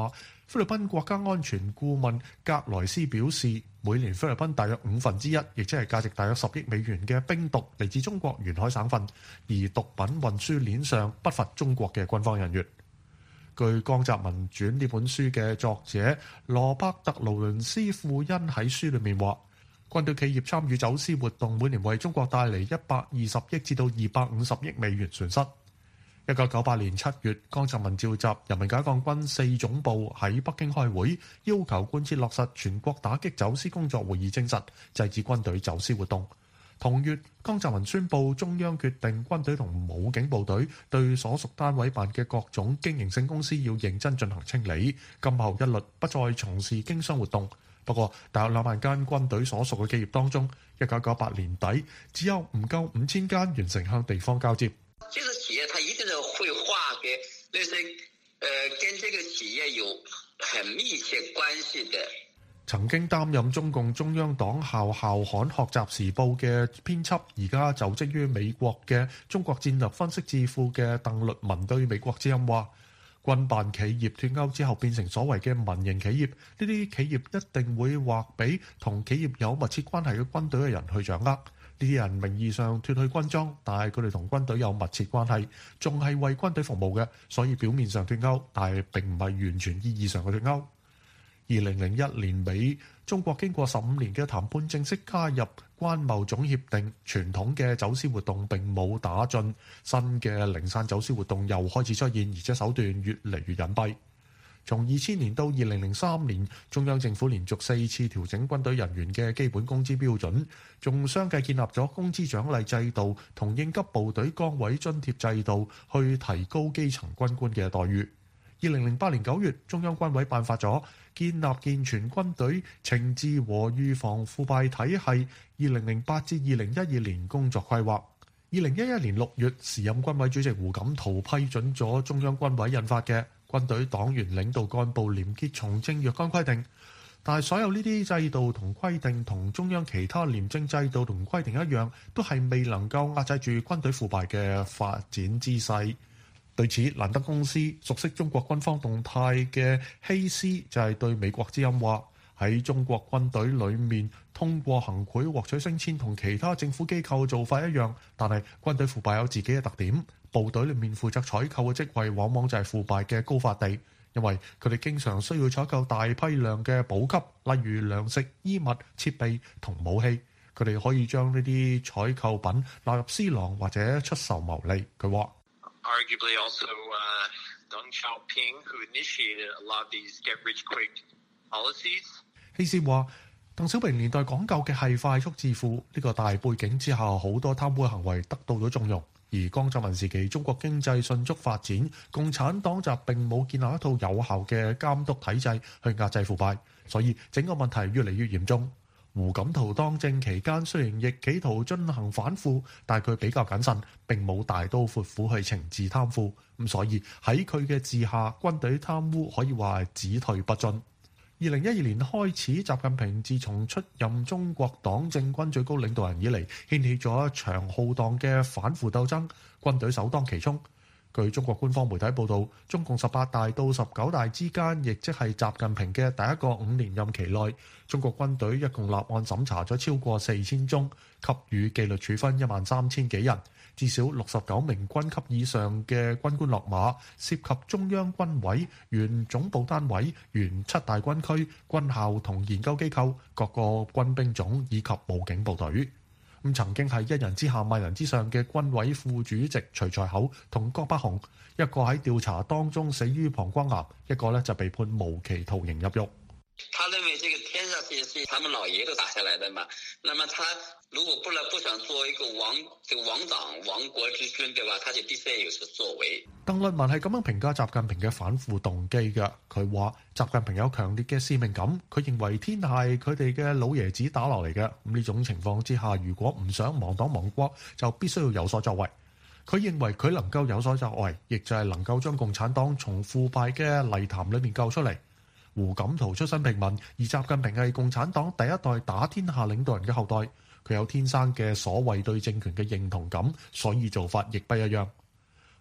Speaker 12: 菲律賓國家安全顧問格萊斯表示，每年菲律賓大約五分之一，亦即係價值大約十億美元嘅冰毒嚟自中國沿海省份，而毒品運輸鏈上不乏中國嘅軍方人員。據《江澤民傳》呢本書嘅作者羅伯特·勞倫斯·庫恩喺書裏面話，軍隊企業參與走私活動每年為中國帶嚟一百二十億至到二百五十億美元損失。一九九八年七月，江澤民召集人民解放軍四總部喺北京開會，要求貫徹落實全國打擊走私工作會議精神，制止軍隊走私活動。同月，江澤民宣布中央決定軍隊同武警部隊對所屬單位辦嘅各種經營性公司要認真進行清理，今後一律不再從事經商活動。不過，大約兩萬間軍隊所屬嘅企業當中，一九九八年底只有唔夠五千間完成向地方交接。
Speaker 13: 這個企業，它一定是會劃給類似，呃，跟這個企業有很密切關係的。
Speaker 12: 曾經擔任中共中央黨校校刊《學習時報》嘅編輯，而家就職於美國嘅中國戰略分析智庫嘅鄧律文對美國之音話：軍辦企業脫鈎之後變成所謂嘅民營企業，呢啲企業一定會劃俾同企業有密切關係嘅軍隊嘅人去掌握。呢啲人名義上脫去軍裝，但係佢哋同軍隊有密切關係，仲係為軍隊服務嘅，所以表面上脫鈎，但係並唔係完全意義上嘅脫鈎。二零零一年尾，中國經過十五年嘅談判，正式加入關貿總協定，傳統嘅走私活動並冇打盡，新嘅零散走私活動又開始出現，而且手段越嚟越隱蔽。從二千年到二零零三年，中央政府連續四次調整軍隊人員嘅基本工資標準，仲相繼建立咗工資獎勵制度同應急部隊崗位津貼制度，去提高基層軍官嘅待遇。二零零八年九月，中央軍委頒發咗建立健全軍隊懲治和預防腐敗體系二零零八至二零一二年工作規劃。二零一一年六月，時任軍委主席胡錦濤批准咗中央軍委印發嘅軍隊黨員領導幹部廉潔從政若干規定，但係所有呢啲制度同規定同中央其他廉政制度同規定一樣，都係未能夠壓制住軍隊腐敗嘅發展姿勢。對此，蘭德公司熟悉中國軍方動態嘅希斯就係對美國之音話：喺中國軍隊裏面，通過行賄獲取升遷同其他政府機構做法一樣，但係軍隊腐敗有自己嘅特點。部隊裏面負責採購嘅職位，往往就係腐敗嘅高發地，因為佢哋經常需要採購大批量嘅補給，例如糧食、衣物、設備同武器。佢哋可以將呢啲採購品納入私囊或者出售牟利。佢話
Speaker 14: Arguably also, uh, Deng Xiaoping, who initiated a lot of these get-rich-quick policies.
Speaker 12: 希斯話，鄧小平年代講究嘅係快速致富，呢、這個大背景之下，好多貪污行為得到咗縱容。而江澤民時期，中國經濟迅速發展，共產黨就並冇建立一套有效嘅監督體制去壓制腐敗，所以整個問題越嚟越嚴重。胡錦濤當政期間，雖然亦企圖進行反腐，但係佢比較謹慎，並冇大刀闊斧去懲治貪腐。咁所以喺佢嘅治下，軍隊貪污可以話係只退不進。二零一二年開始，習近平自從出任中國黨政軍最高領導人以嚟，掀起咗一場浩蕩嘅反腐鬥爭，軍隊首當其衝。據中國官方媒體報導，中共十八大到十九大之間，亦即係習近平嘅第一個五年任期內，中國軍隊一共立案審查咗超過四千宗，給予紀律處分一萬三千幾人，至少六十九名軍級以上嘅軍官落馬，涉及中央軍委、原總部單位、原七大軍區、軍校同研究機構、各個軍兵種以及武警部隊。咁曾經係一人之下萬人之上嘅軍委副主席徐才厚同郭伯雄，一個喺調查當中死於膀胱癌，一個咧就被判無期徒刑入獄。
Speaker 13: 他認為這個天上這些是他們老爺都打下來的嘛，那麼他如果不能不想做一個王這個王長亡國之君，對吧？他就必須有所作為。
Speaker 12: 鄧律文係咁樣評價習近平嘅反腐動機嘅，佢話習近平有強烈嘅使命感，佢認為天下係佢哋嘅老爺子打落嚟嘅，咁呢種情況之下，如果唔想亡黨亡國，就必須要有所作為。佢認為佢能夠有所作為，亦就係能夠將共產黨從腐敗嘅泥潭裏面救出嚟。胡錦濤出身平民，而習近平係共產黨第一代打天下領導人嘅後代，佢有天生嘅所謂對政權嘅認同感，所以做法亦不一樣。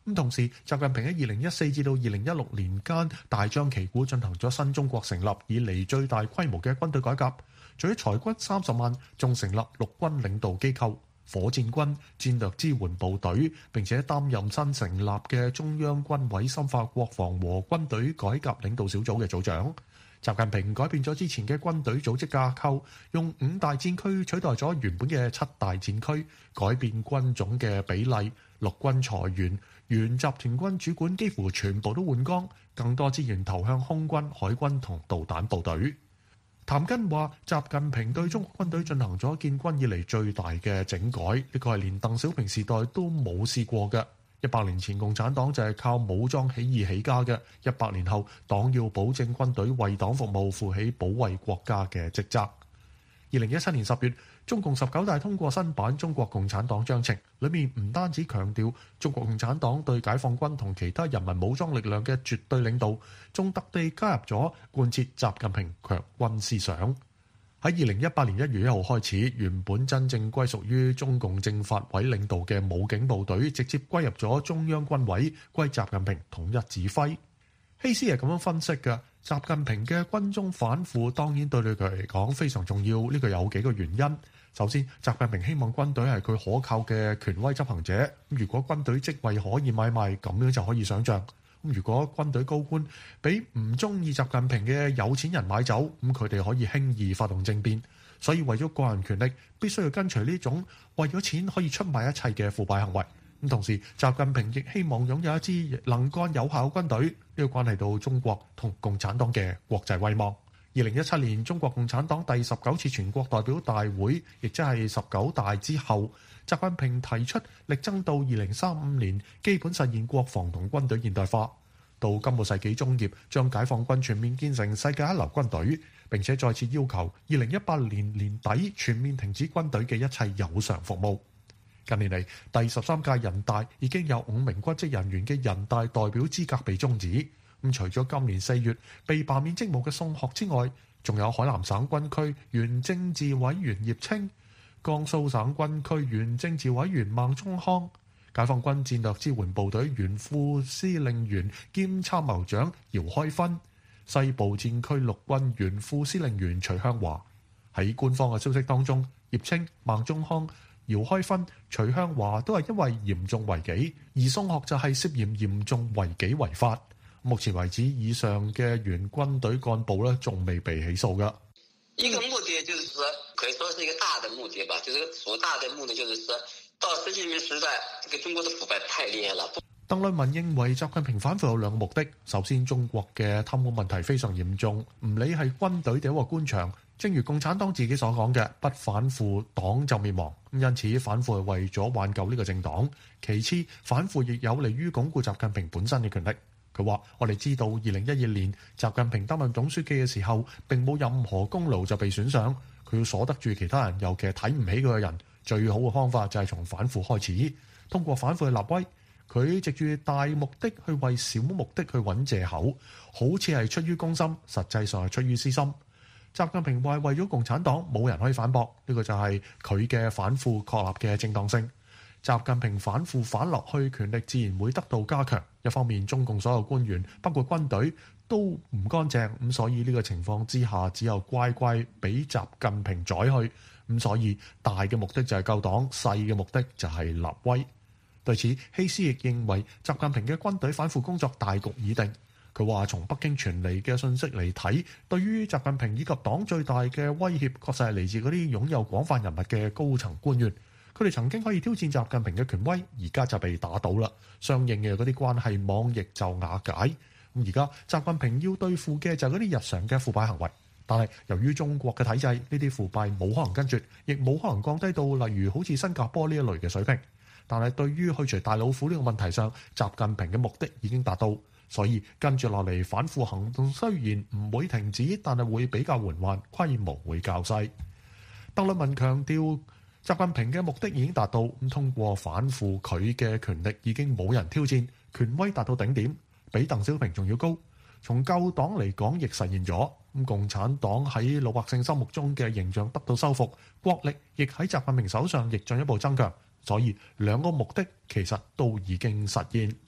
Speaker 12: 咁同時，習近平喺二零一四至到二零一六年間大張旗鼓進行咗新中國成立以嚟最大規模嘅軍隊改革，除咗裁軍三十萬，仲成立陸軍領導機構、火箭軍、戰略支援部隊，並且擔任新成立嘅中央軍委深化國防和軍隊改革領導小組嘅組長。習近平改變咗之前嘅軍隊組織架構，用五大戰區取代咗原本嘅七大戰區，改變軍種嘅比例，陸軍裁員，原集團軍主管幾乎全部都換崗，更多資源投向空軍、海軍同導彈部隊。譚根話：習近平對中國軍隊進行咗建軍以嚟最大嘅整改，呢個係連鄧小平時代都冇試過嘅。一百年前共產黨就係靠武裝起義起家嘅，一百年後黨要保證軍隊為黨服務，負起保衛國家嘅職責。二零一七年十月，中共十九大通過新版《中國共產黨章程》，裏面唔單止強調中國共產黨對解放軍同其他人民武裝力量嘅絕對領導，仲特地加入咗貫徹習近平強軍思想。喺二零一八年一月一號開始，原本真正歸屬於中共政法委領導嘅武警部隊，直接歸入咗中央軍委，歸習近平統一指揮。希斯係咁樣分析嘅：習近平嘅軍中反腐當然對佢嚟講非常重要，呢個有幾個原因。首先，習近平希望軍隊係佢可靠嘅權威執行者。如果軍隊職位可以買賣，咁樣就可以想像。如果軍隊高官俾唔中意習近平嘅有錢人買走，咁佢哋可以輕易發動政變。所以為咗個人權力，必須要跟隨呢種為咗錢可以出賣一切嘅腐敗行為。咁同時，習近平亦希望擁有一支能幹有效嘅軍隊，呢個關係到中國同共產黨嘅國際威望。二零一七年，中國共產黨第十九次全國代表大會，亦即係十九大之後，習近平提出力爭到二零三五年基本實現國防同軍隊現代化，到今個世紀中葉將解放軍全面建成世界一流軍隊，並且再次要求二零一八年年底全面停止軍隊嘅一切有償服務。近年嚟，第十三屆人大已經有五名軍職人員嘅人大代表資格被終止。咁除咗今年四月被罷免職務嘅宋學之外，仲有海南省軍區原政治委員葉青、江蘇省軍區原政治委員孟中康、解放軍戰略支援部隊原副司令員兼參謀長姚開芬、西部戰區陸軍原副司令員徐向華。喺官方嘅消息當中，葉青、孟中康、姚開芬、徐向華都係因為嚴重違紀，而宋學就係涉嫌嚴重違紀違法。目前為止，以上嘅原軍隊幹部咧，仲未被起訴嘅。
Speaker 13: 一個目的就是說，可以說是一個大的目的吧，就是所大的目的就是說，到習近平時代，這個中國的腐敗太厲害了。
Speaker 12: 鄧論文認為習近平反腐有兩個目的，首先中國嘅貪污問題非常嚴重，唔理係軍隊定或官場，正如共產黨自己所講嘅，不反腐黨就滅亡。因此反腐係為咗挽救呢個政黨。其次，反腐亦有利於鞏固習近平本身嘅權力。佢話：我哋知道二零一二年習近平擔任總書記嘅時候，並冇任何功勞就被選上。佢要鎖得住其他人，尤其係睇唔起佢嘅人，最好嘅方法就係從反腐開始，通過反腐去立威。佢藉住大目的去為小目的去揾藉口，好似係出於公心，實際上係出於私心。習近平話：為咗共產黨，冇人可以反駁，呢個就係佢嘅反腐確立嘅正當性。習近平反腐反落去，權力自然會得到加強。一方面，中共所有官員，包括軍隊，都唔乾淨，咁所以呢個情況之下，只有乖乖俾習近平宰去。咁所以大嘅目的就係救黨，細嘅目的就係立威。對此，希斯亦認為習近平嘅軍隊反腐工作大局已定。佢話：從北京傳嚟嘅信息嚟睇，對於習近平以及黨最大嘅威脅，確實係嚟自嗰啲擁有廣泛人脈嘅高層官員。佢哋曾經可以挑戰習近平嘅權威，而家就被打倒啦。相應嘅嗰啲關係網亦就瓦解。咁而家習近平要對付嘅就係嗰啲日常嘅腐敗行為，但係由於中國嘅體制，呢啲腐敗冇可能根絕，亦冇可能降低到例如好似新加坡呢一類嘅水平。但係對於去除大老虎呢個問題上，習近平嘅目的已經達到，所以跟住落嚟反腐行動雖然唔會停止，但係會比較緩慢，規模會較細。鄧論文強調，習近平嘅目的已經達到，咁通過反腐，佢嘅權力已經冇人挑戰，權威達到頂點，比鄧小平仲要高。從救黨嚟講，亦實現咗。咁共產黨喺老百姓心目中嘅形象得到修復，國力亦喺習近平手上亦進一步增強。所以兩個目的其實都已經實現。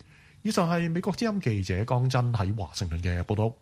Speaker 12: 以上係美國之音記者江真喺華盛頓嘅報道。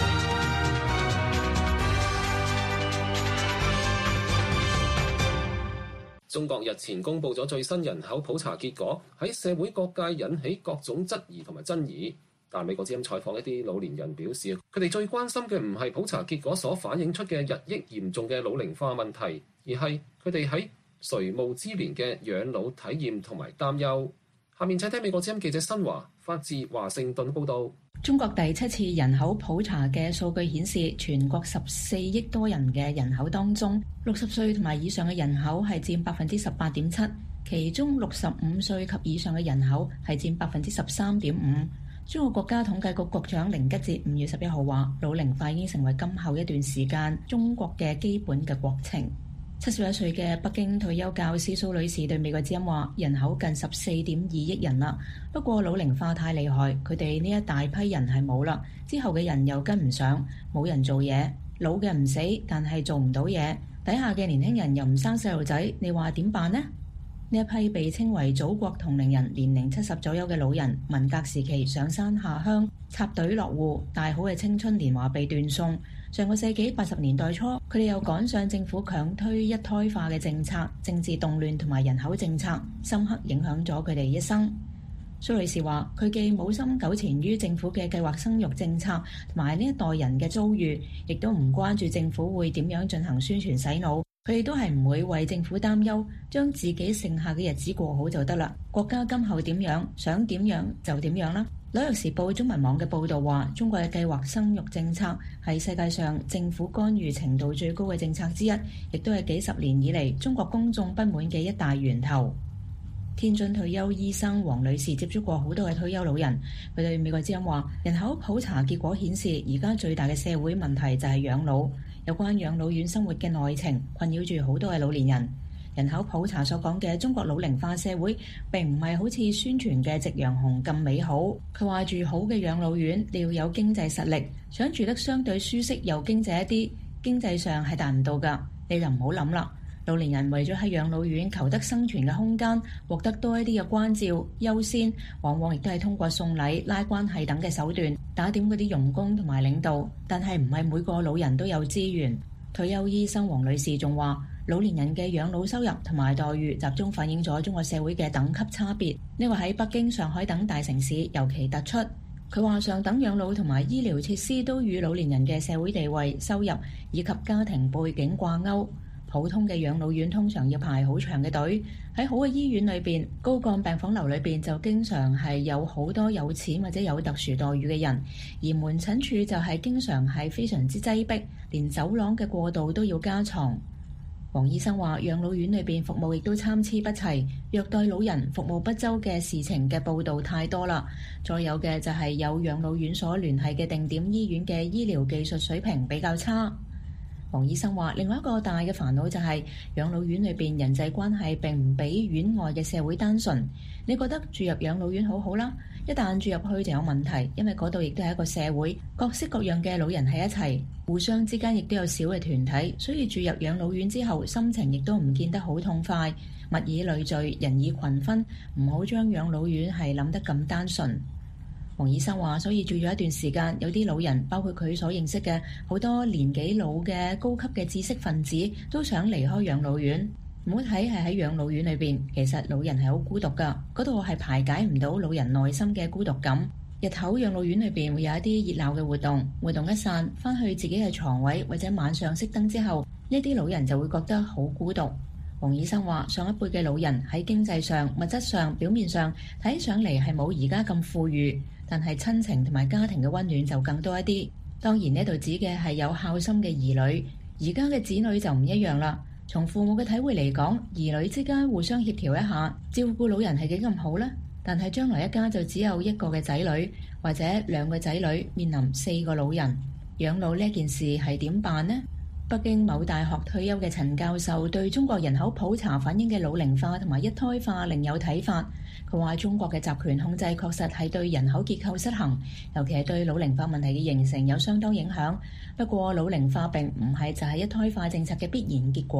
Speaker 4: 中國日前公布咗最新人口普查結果，喺社會各界引起各種質疑同埋爭議。但美國之音採訪一啲老年人表示，佢哋最關心嘅唔係普查結果所反映出嘅日益嚴重嘅老齡化問題，而係佢哋喺垂暮之年嘅養老體驗同埋擔憂。下面請聽美國之音記者新華發自華盛頓報導。
Speaker 3: 中國第七次人口普查嘅數據顯示，全國十四億多人嘅人口當中，六十歲同埋以上嘅人口係佔百分之十八點七，其中六十五歲及以上嘅人口係佔百分之十三點五。中國國家統計局局長寧吉喆五月十一號話，老齡化已經成為今後一段時間中國嘅基本嘅國情。七十一歲嘅北京退休教師蘇女士對美國之音話，人口近十四點二億人啦，不過老齡化太厲害，佢哋呢一大批人係冇啦，之後嘅人又跟唔上，冇人做嘢，老嘅唔死，但係做唔到嘢，底下嘅年輕人又唔生細路仔，你話點辦呢？呢一批被稱為祖國同齡人，年齡七十左右嘅老人，文革時期上山下鄉插隊落戶，大好嘅青春年華被斷送。上個世紀八十年代初，佢哋又趕上政府強推一胎化嘅政策，政治動亂同埋人口政策，深刻影響咗佢哋一生。蘇女士話：佢既冇心糾纏於政府嘅計劃生育政策同埋呢一代人嘅遭遇，亦都唔關注政府會點樣進行宣傳洗腦。佢哋都係唔會為政府擔憂，將自己剩下嘅日子過好就得啦。國家今後點樣，想點樣就點樣啦。紐約時報中文網嘅報導話，中國嘅計劃生育政策係世界上政府干預程度最高嘅政策之一，亦都係幾十年以嚟中國公眾不滿嘅一大源頭。天津退休醫生黃女士接觸過好多嘅退休老人，佢對美國之音話，人口普查結果顯示，而家最大嘅社會問題就係養老。有關養老院生活嘅內情困擾住好多嘅老年人。人口普查所講嘅中國老齡化社會並唔係好似宣傳嘅夕陽紅咁美好。佢話住好嘅養老院，你要有經濟實力，想住得相對舒適又經濟一啲，經濟上係達唔到㗎，你就唔好諗啦。老年人為咗喺養老院求得生存嘅空間，獲得多一啲嘅關照優先，往往亦都係通過送禮、拉關係等嘅手段打點嗰啲傭工同埋領導，但係唔係每個老人都有資源。退休醫生黃女士仲話，老年人嘅養老收入同埋待遇集中反映咗中國社會嘅等級差別，呢個喺北京、上海等大城市尤其突出。佢話上等養老同埋醫療設施都與老年人嘅社會地位、收入以及家庭背景掛鈎。普通嘅養老院通常要排好長嘅隊，喺好嘅醫院裏邊，高幹病房樓裏邊就經常係有好多有錢或者有特殊待遇嘅人，而門診處就係經常係非常之擠迫，連走廊嘅過道都要加床。黃醫生話，養老院裏邊服務亦都參差不齊，虐待老人、服務不周嘅事情嘅報導太多啦。再有嘅就係有養老院所聯繫嘅定點醫院嘅醫療技術水平比較差。黃醫生話，另外一個大嘅煩惱就係養老院裏邊人際關係並唔比院外嘅社會單純。你覺得住入養老院好好啦，一旦住入去就有問題，因為嗰度亦都係一個社會，各式各樣嘅老人喺一齊，互相之間亦都有小嘅團體，所以住入養老院之後，心情亦都唔見得好痛快。物以類聚，人以群分，唔好將養老院係諗得咁單純。黃醫生話，所以住咗一段時間，有啲老人，包括佢所認識嘅好多年紀老嘅高級嘅知識分子，都想離開養老院。唔好睇係喺養老院裏邊，其實老人係好孤獨㗎，嗰度係排解唔到老人內心嘅孤獨感。日頭養老院裏邊會有一啲熱鬧嘅活動，活動一散，返去自己嘅床位或者晚上熄燈之後，呢啲老人就會覺得好孤獨。黃醫生話，上一輩嘅老人喺經濟上、物質上、表面上睇上嚟係冇而家咁富裕，但係親情同埋家庭嘅溫暖就更多一啲。當然呢度指嘅係有孝心嘅兒女，而家嘅子女就唔一樣啦。從父母嘅體會嚟講，兒女之間互相協調一下，照顧老人係幾咁好呢？但係將來一家就只有一個嘅仔女，或者兩個仔女面臨四個老人，養老呢件事係點辦呢？北京某大學退休嘅陳教授對中國人口普查反映嘅老齡化同埋一胎化另有睇法。佢話中國嘅集權控制確實係對人口結構失衡，尤其係對老齡化問題嘅形成有相當影響。不過老齡化並唔係就係一胎化政策嘅必然結果，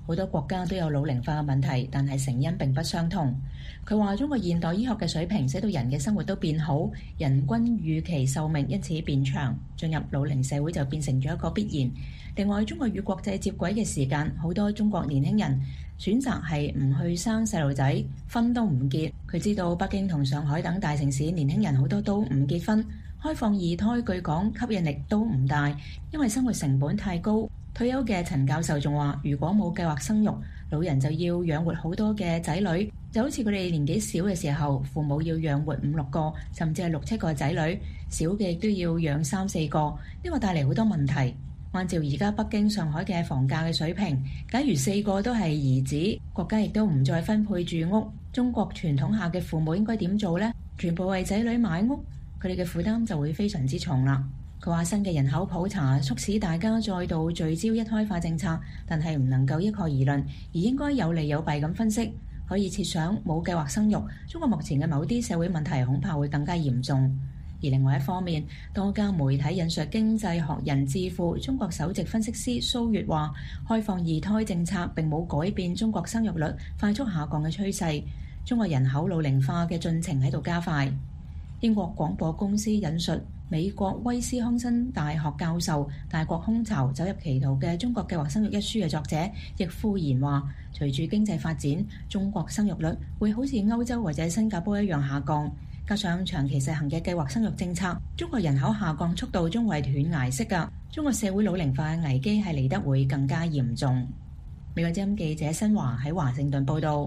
Speaker 3: 好多國家都有老齡化嘅問題，但係成因並不相同。佢話中國現代醫學嘅水平使到人嘅生活都變好，人均預期壽命因此變長，進入老齡社會就變成咗一個必然。另外，中國與國際接軌嘅時間，好多中國年輕人選擇係唔去生細路仔，婚都唔結。佢知道北京同上海等大城市年輕人好多都唔結婚，開放二胎據講吸引力都唔大，因為生活成本太高。退休嘅陳教授仲話，如果冇計劃生育，老人就要養活好多嘅仔女，就好似佢哋年紀小嘅時候，父母要養活五六個，甚至係六七個仔女，小嘅亦都要養三四個，呢個帶嚟好多問題。按照而家北京、上海嘅房價嘅水平，假如四個都係兒子，國家亦都唔再分配住屋，中國傳統下嘅父母應該點做呢？全部為仔女買屋，佢哋嘅負擔就會非常之重啦。佢話新嘅人口普查促使大家再度聚焦一胎化政策，但係唔能夠一概而論，而應該有利有弊咁分析。可以設想冇計劃生育，中國目前嘅某啲社會問題恐怕會更加嚴重。而另外一方面，多家媒體引述經濟學人智庫中國首席分析師蘇月話，開放二胎政策並冇改變中國生育率快速下降嘅趨勢，中國人口老齡化嘅進程喺度加快。英國廣播公司引述美國威斯康辛大學教授《大國空巢走入歧途嘅中國計劃生育》一書嘅作者易富賢話，隨住經濟發展，中國生育率會好似歐洲或者新加坡一樣下降，加上長期實行嘅計劃生育政策，中國人口下降速度將會斷崖式㗎。中國社會老齡化嘅危機係嚟得會更加嚴重。美國之音記者新華喺華盛頓報道。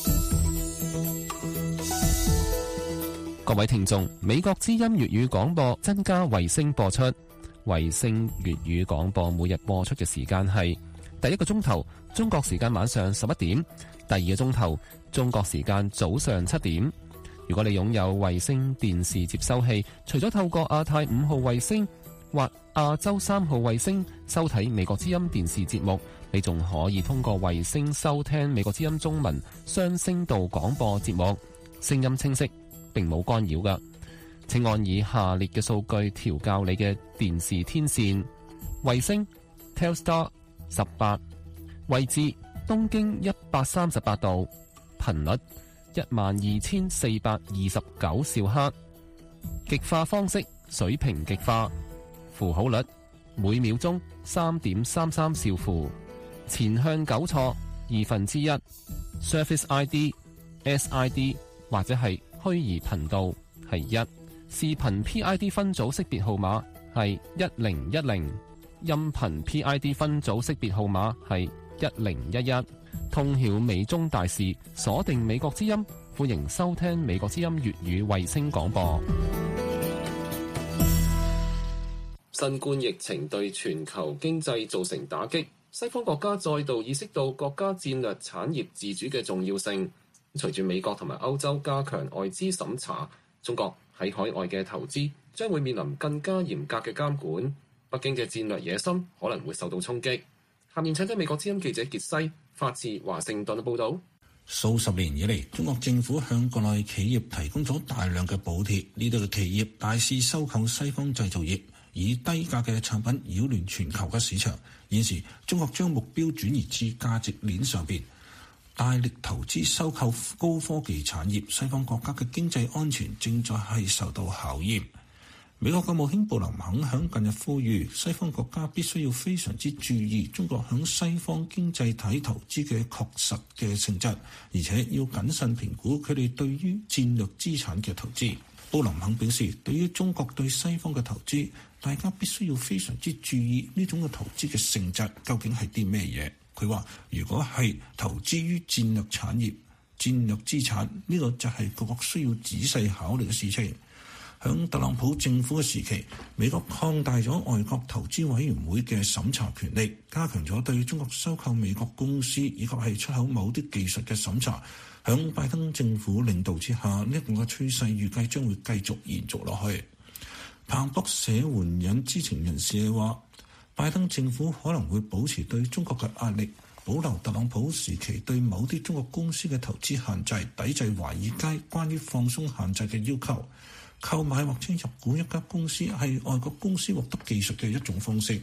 Speaker 15: 各位聽眾，美國之音粵語廣播增加衛星播出。衛星粵語廣播每日播出嘅時間係第一個鐘頭中國時間晚上十一點，第二個鐘頭中國時間早上七點。如果你擁有衛星電視接收器，除咗透過亞太五號衛星或亞洲三號衛星收睇美國之音電視節目，你仲可以通過衛星收聽美國之音中文雙聲道廣播節目，聲音清晰，並冇干擾㗎。請按以下列嘅數據調校你嘅電視天線：衛星 Telstar 十八，位置東經一百三十八度，頻率一萬二千四百二十九兆赫，極化方式水平極化，符號率每秒鐘三點三三兆符，前向糾錯二分之一 ，Surface I D、S I D 或者係虛擬頻道係一，視頻 P I D 分組識別號碼係一零一零，音頻 P I D 分組識別號碼係一零一一。通曉美中大事，鎖定美國之音，歡迎收聽美國之音粵語衛星廣播。
Speaker 4: 新冠疫情對全球經濟造成打擊，西方國家再度意識到國家戰略產業自主嘅重要性。隨住美國同埋歐洲加強外資審查，中國喺海外嘅投資將會面臨更加嚴格嘅監管，北京嘅戰略野心可能會受到衝擊。下面請聽美國之音記者傑西發自華盛頓嘅報導。
Speaker 16: 數十年以嚟，中國政府向國內企業提供咗大量嘅補貼，呢度嘅企業大肆收購西方製造業，以低價嘅產品擾亂全球嘅市場。現時中國將目標轉移至價值鏈上邊，大力投資收購高科技產業，西方國家嘅經濟安全正在係受到考驗。美國國務卿布林肯響近日呼籲西方國家必須要非常之注意中國響西方經濟體投資嘅確實嘅性質，而且要謹慎評估佢哋對於戰略資產嘅投資。布林肯表示，對於中國對西方嘅投資，大家必須要非常之注意呢種嘅投資嘅性質究竟係啲咩嘢。佢話如果係投資於戰略產業、戰略資產，呢個就係各國需要仔細考慮嘅事情。響特朗普政府嘅時期，美國擴大咗外國投資委員會嘅審查權力，加強咗對中國收購美國公司以及係出口某啲技術嘅審查。響拜登政府領導之下，呢一個嘅趨勢預計將會繼續延續落去。彭博社援引知情人士話，拜登政府可能會保持對中國嘅壓力，保留特朗普時期對某啲中國公司嘅投資限制，抵制華爾街關於放鬆限制嘅要求。購買或者入股一家公司係外國公司獲得技術嘅一種方式。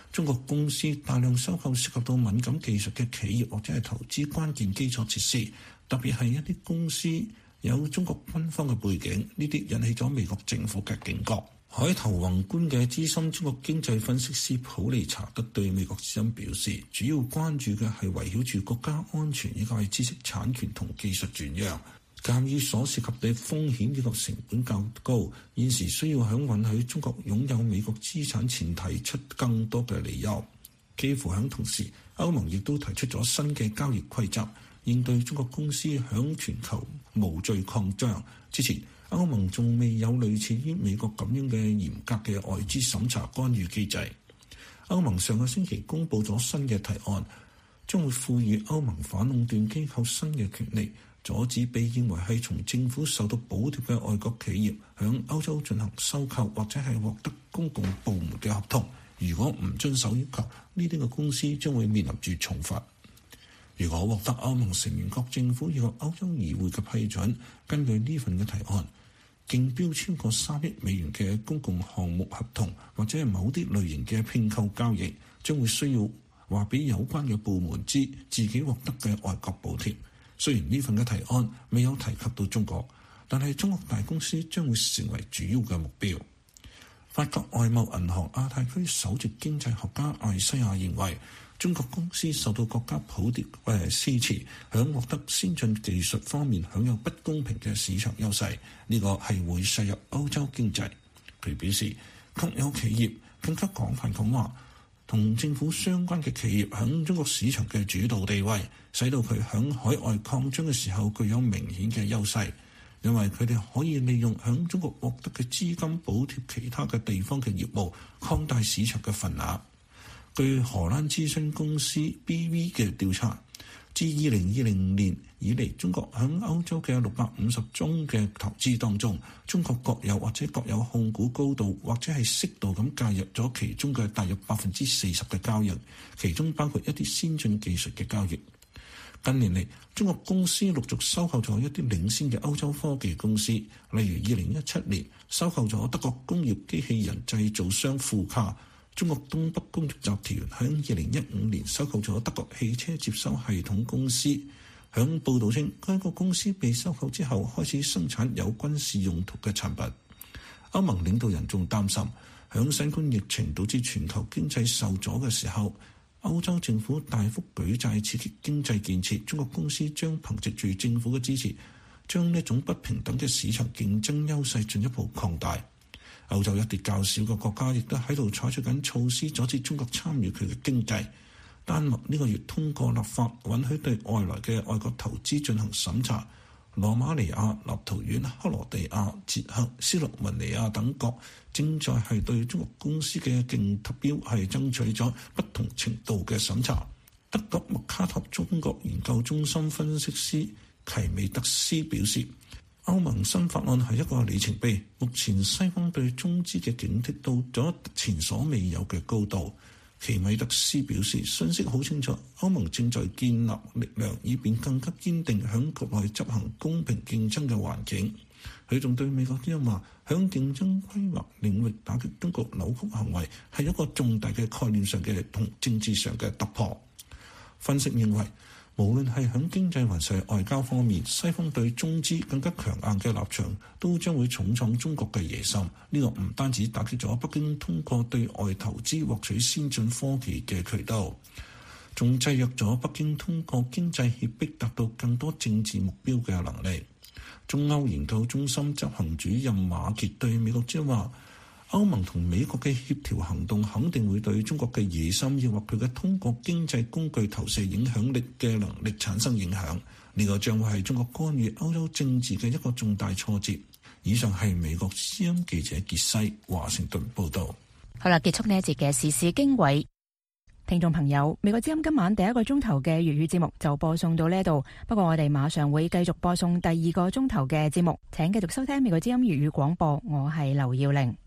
Speaker 16: 中國公司大量收購涉及到敏感技術嘅企業或者係投資關鍵基礎設施，特別係一啲公司有中國軍方嘅背景，呢啲引起咗美國政府嘅警覺。海投宏觀嘅資深中國經濟分析師普利查德對美國之音表示，主要關注嘅係圍繞住國家安全以及係知識產權同技術轉讓。鑑於所涉及嘅風險以及成本較高，現時需要響允許中國擁有美國資產前提出更多嘅理由。幾乎響同時，歐盟亦都提出咗新嘅交易規則，應對中國公司響全球無序擴張。之前歐盟仲未有類似於美國咁樣嘅嚴格嘅外資審查干預機制。歐盟上個星期公布咗新嘅提案，將會賦予歐盟反壟斷機構新嘅權力，阻止被認為係從政府受到補貼嘅外國企業響歐洲進行收購或者係獲得公共部門嘅合同。如果唔遵守要求，呢啲嘅公司將會面臨住重罰。如果獲得歐盟成員國政府以及歐洲議會嘅批准，根據呢份嘅提案，競標超過三億美元嘅公共項目合同或者係某啲類型嘅併購交易，將會需要話俾有關嘅部門知自己獲得嘅外國補貼。雖然呢份嘅提案未有提及到中國，但係中國大公司將會成為主要嘅目標。法國外貿銀行亞太區首席經濟學家艾西亞認為，中國公司受到國家補貼誒支持，響獲得先進技術方面享有不公平嘅市場優勢，呢、這個係會削弱歐洲經濟。佢表示，國有企業更加廣泛咁話，同政府相關嘅企業響中國市場嘅主導地位，使到佢響海外擴張嘅時候具有明顯嘅優勢，因為佢哋可以利用響中國獲得嘅資金補貼其他嘅地方嘅業務，擴大市場嘅份額。據荷蘭諮詢公司 B V 嘅調查，自二零二零年以嚟，中國響歐洲嘅六百五十宗嘅投資當中，中國國有或者國有控股高度或者係適度咁介入咗其中嘅大約百分之四十嘅交易，其中包括一啲先進技術嘅交易。近年嚟，中國公司陸續收購咗一啲領先嘅歐洲科技公司，例如二零一七年收購咗德國工業機器人製造商富卡。中國東北工業集團喺二零一五年收購咗德國汽車接收系統公司。響報道稱，該個公司被收購之後開始生產有軍事用途嘅產品。歐盟領導人仲擔心，響新冠疫情導致全球經濟受阻嘅時候，歐洲政府大幅舉債刺激經濟建設，中國公司將憑藉住政府嘅支持，將呢種不平等嘅市場競爭優勢進一步擴大。歐洲一啲較少嘅國家亦都喺度採取緊措施阻止中國參與佢嘅經濟。丹麥呢個月通過立法，允許對外來嘅外國投資進行審查。羅馬尼亞、立陶宛、克羅地亞、捷克、斯洛文尼亞等國正在係對中國公司嘅競投標係爭取咗不同程度嘅審查。德國麥卡托中國研究中心分析師齊美特斯表示，歐盟新法案係一個里程碑，目前西方對中資嘅警惕到咗前所未有嘅高度。奇米特斯表示，信息好清楚，歐盟正在建立力量，以便更加堅定響國內執行公平競爭嘅環境。佢仲對美國之音話，響競爭規劃領域打擊中國扭曲行為係一個重大嘅概念上嘅同政治上嘅突破。分析認為，無論係響經濟還是外交方面，西方對中資更加強硬嘅立場都將會重創中國嘅野心。呢個唔單止打擊咗北京通過對外投資獲取先進科技嘅渠道，仲制約咗北京通過經濟脅迫達到更多政治目標嘅能力。中歐研究中心執行主任馬傑對美國之音話，歐盟同美國嘅協調行動肯定會對中國嘅野心抑或佢嘅通過經濟工具投射影響力嘅能力產生影響。呢個將會係中國干預歐洲政治嘅一個重大挫折。以上係美國之音記者傑西華盛頓報道。
Speaker 3: 好啦，結束呢一節嘅時事經緯。聽眾朋友，美國之音今晚第一個鐘頭嘅粵語節目就播送到呢度，不過我哋馬上會繼續播送第二個鐘頭嘅節目，請繼續收聽美國之音粵語廣播。我係劉耀玲。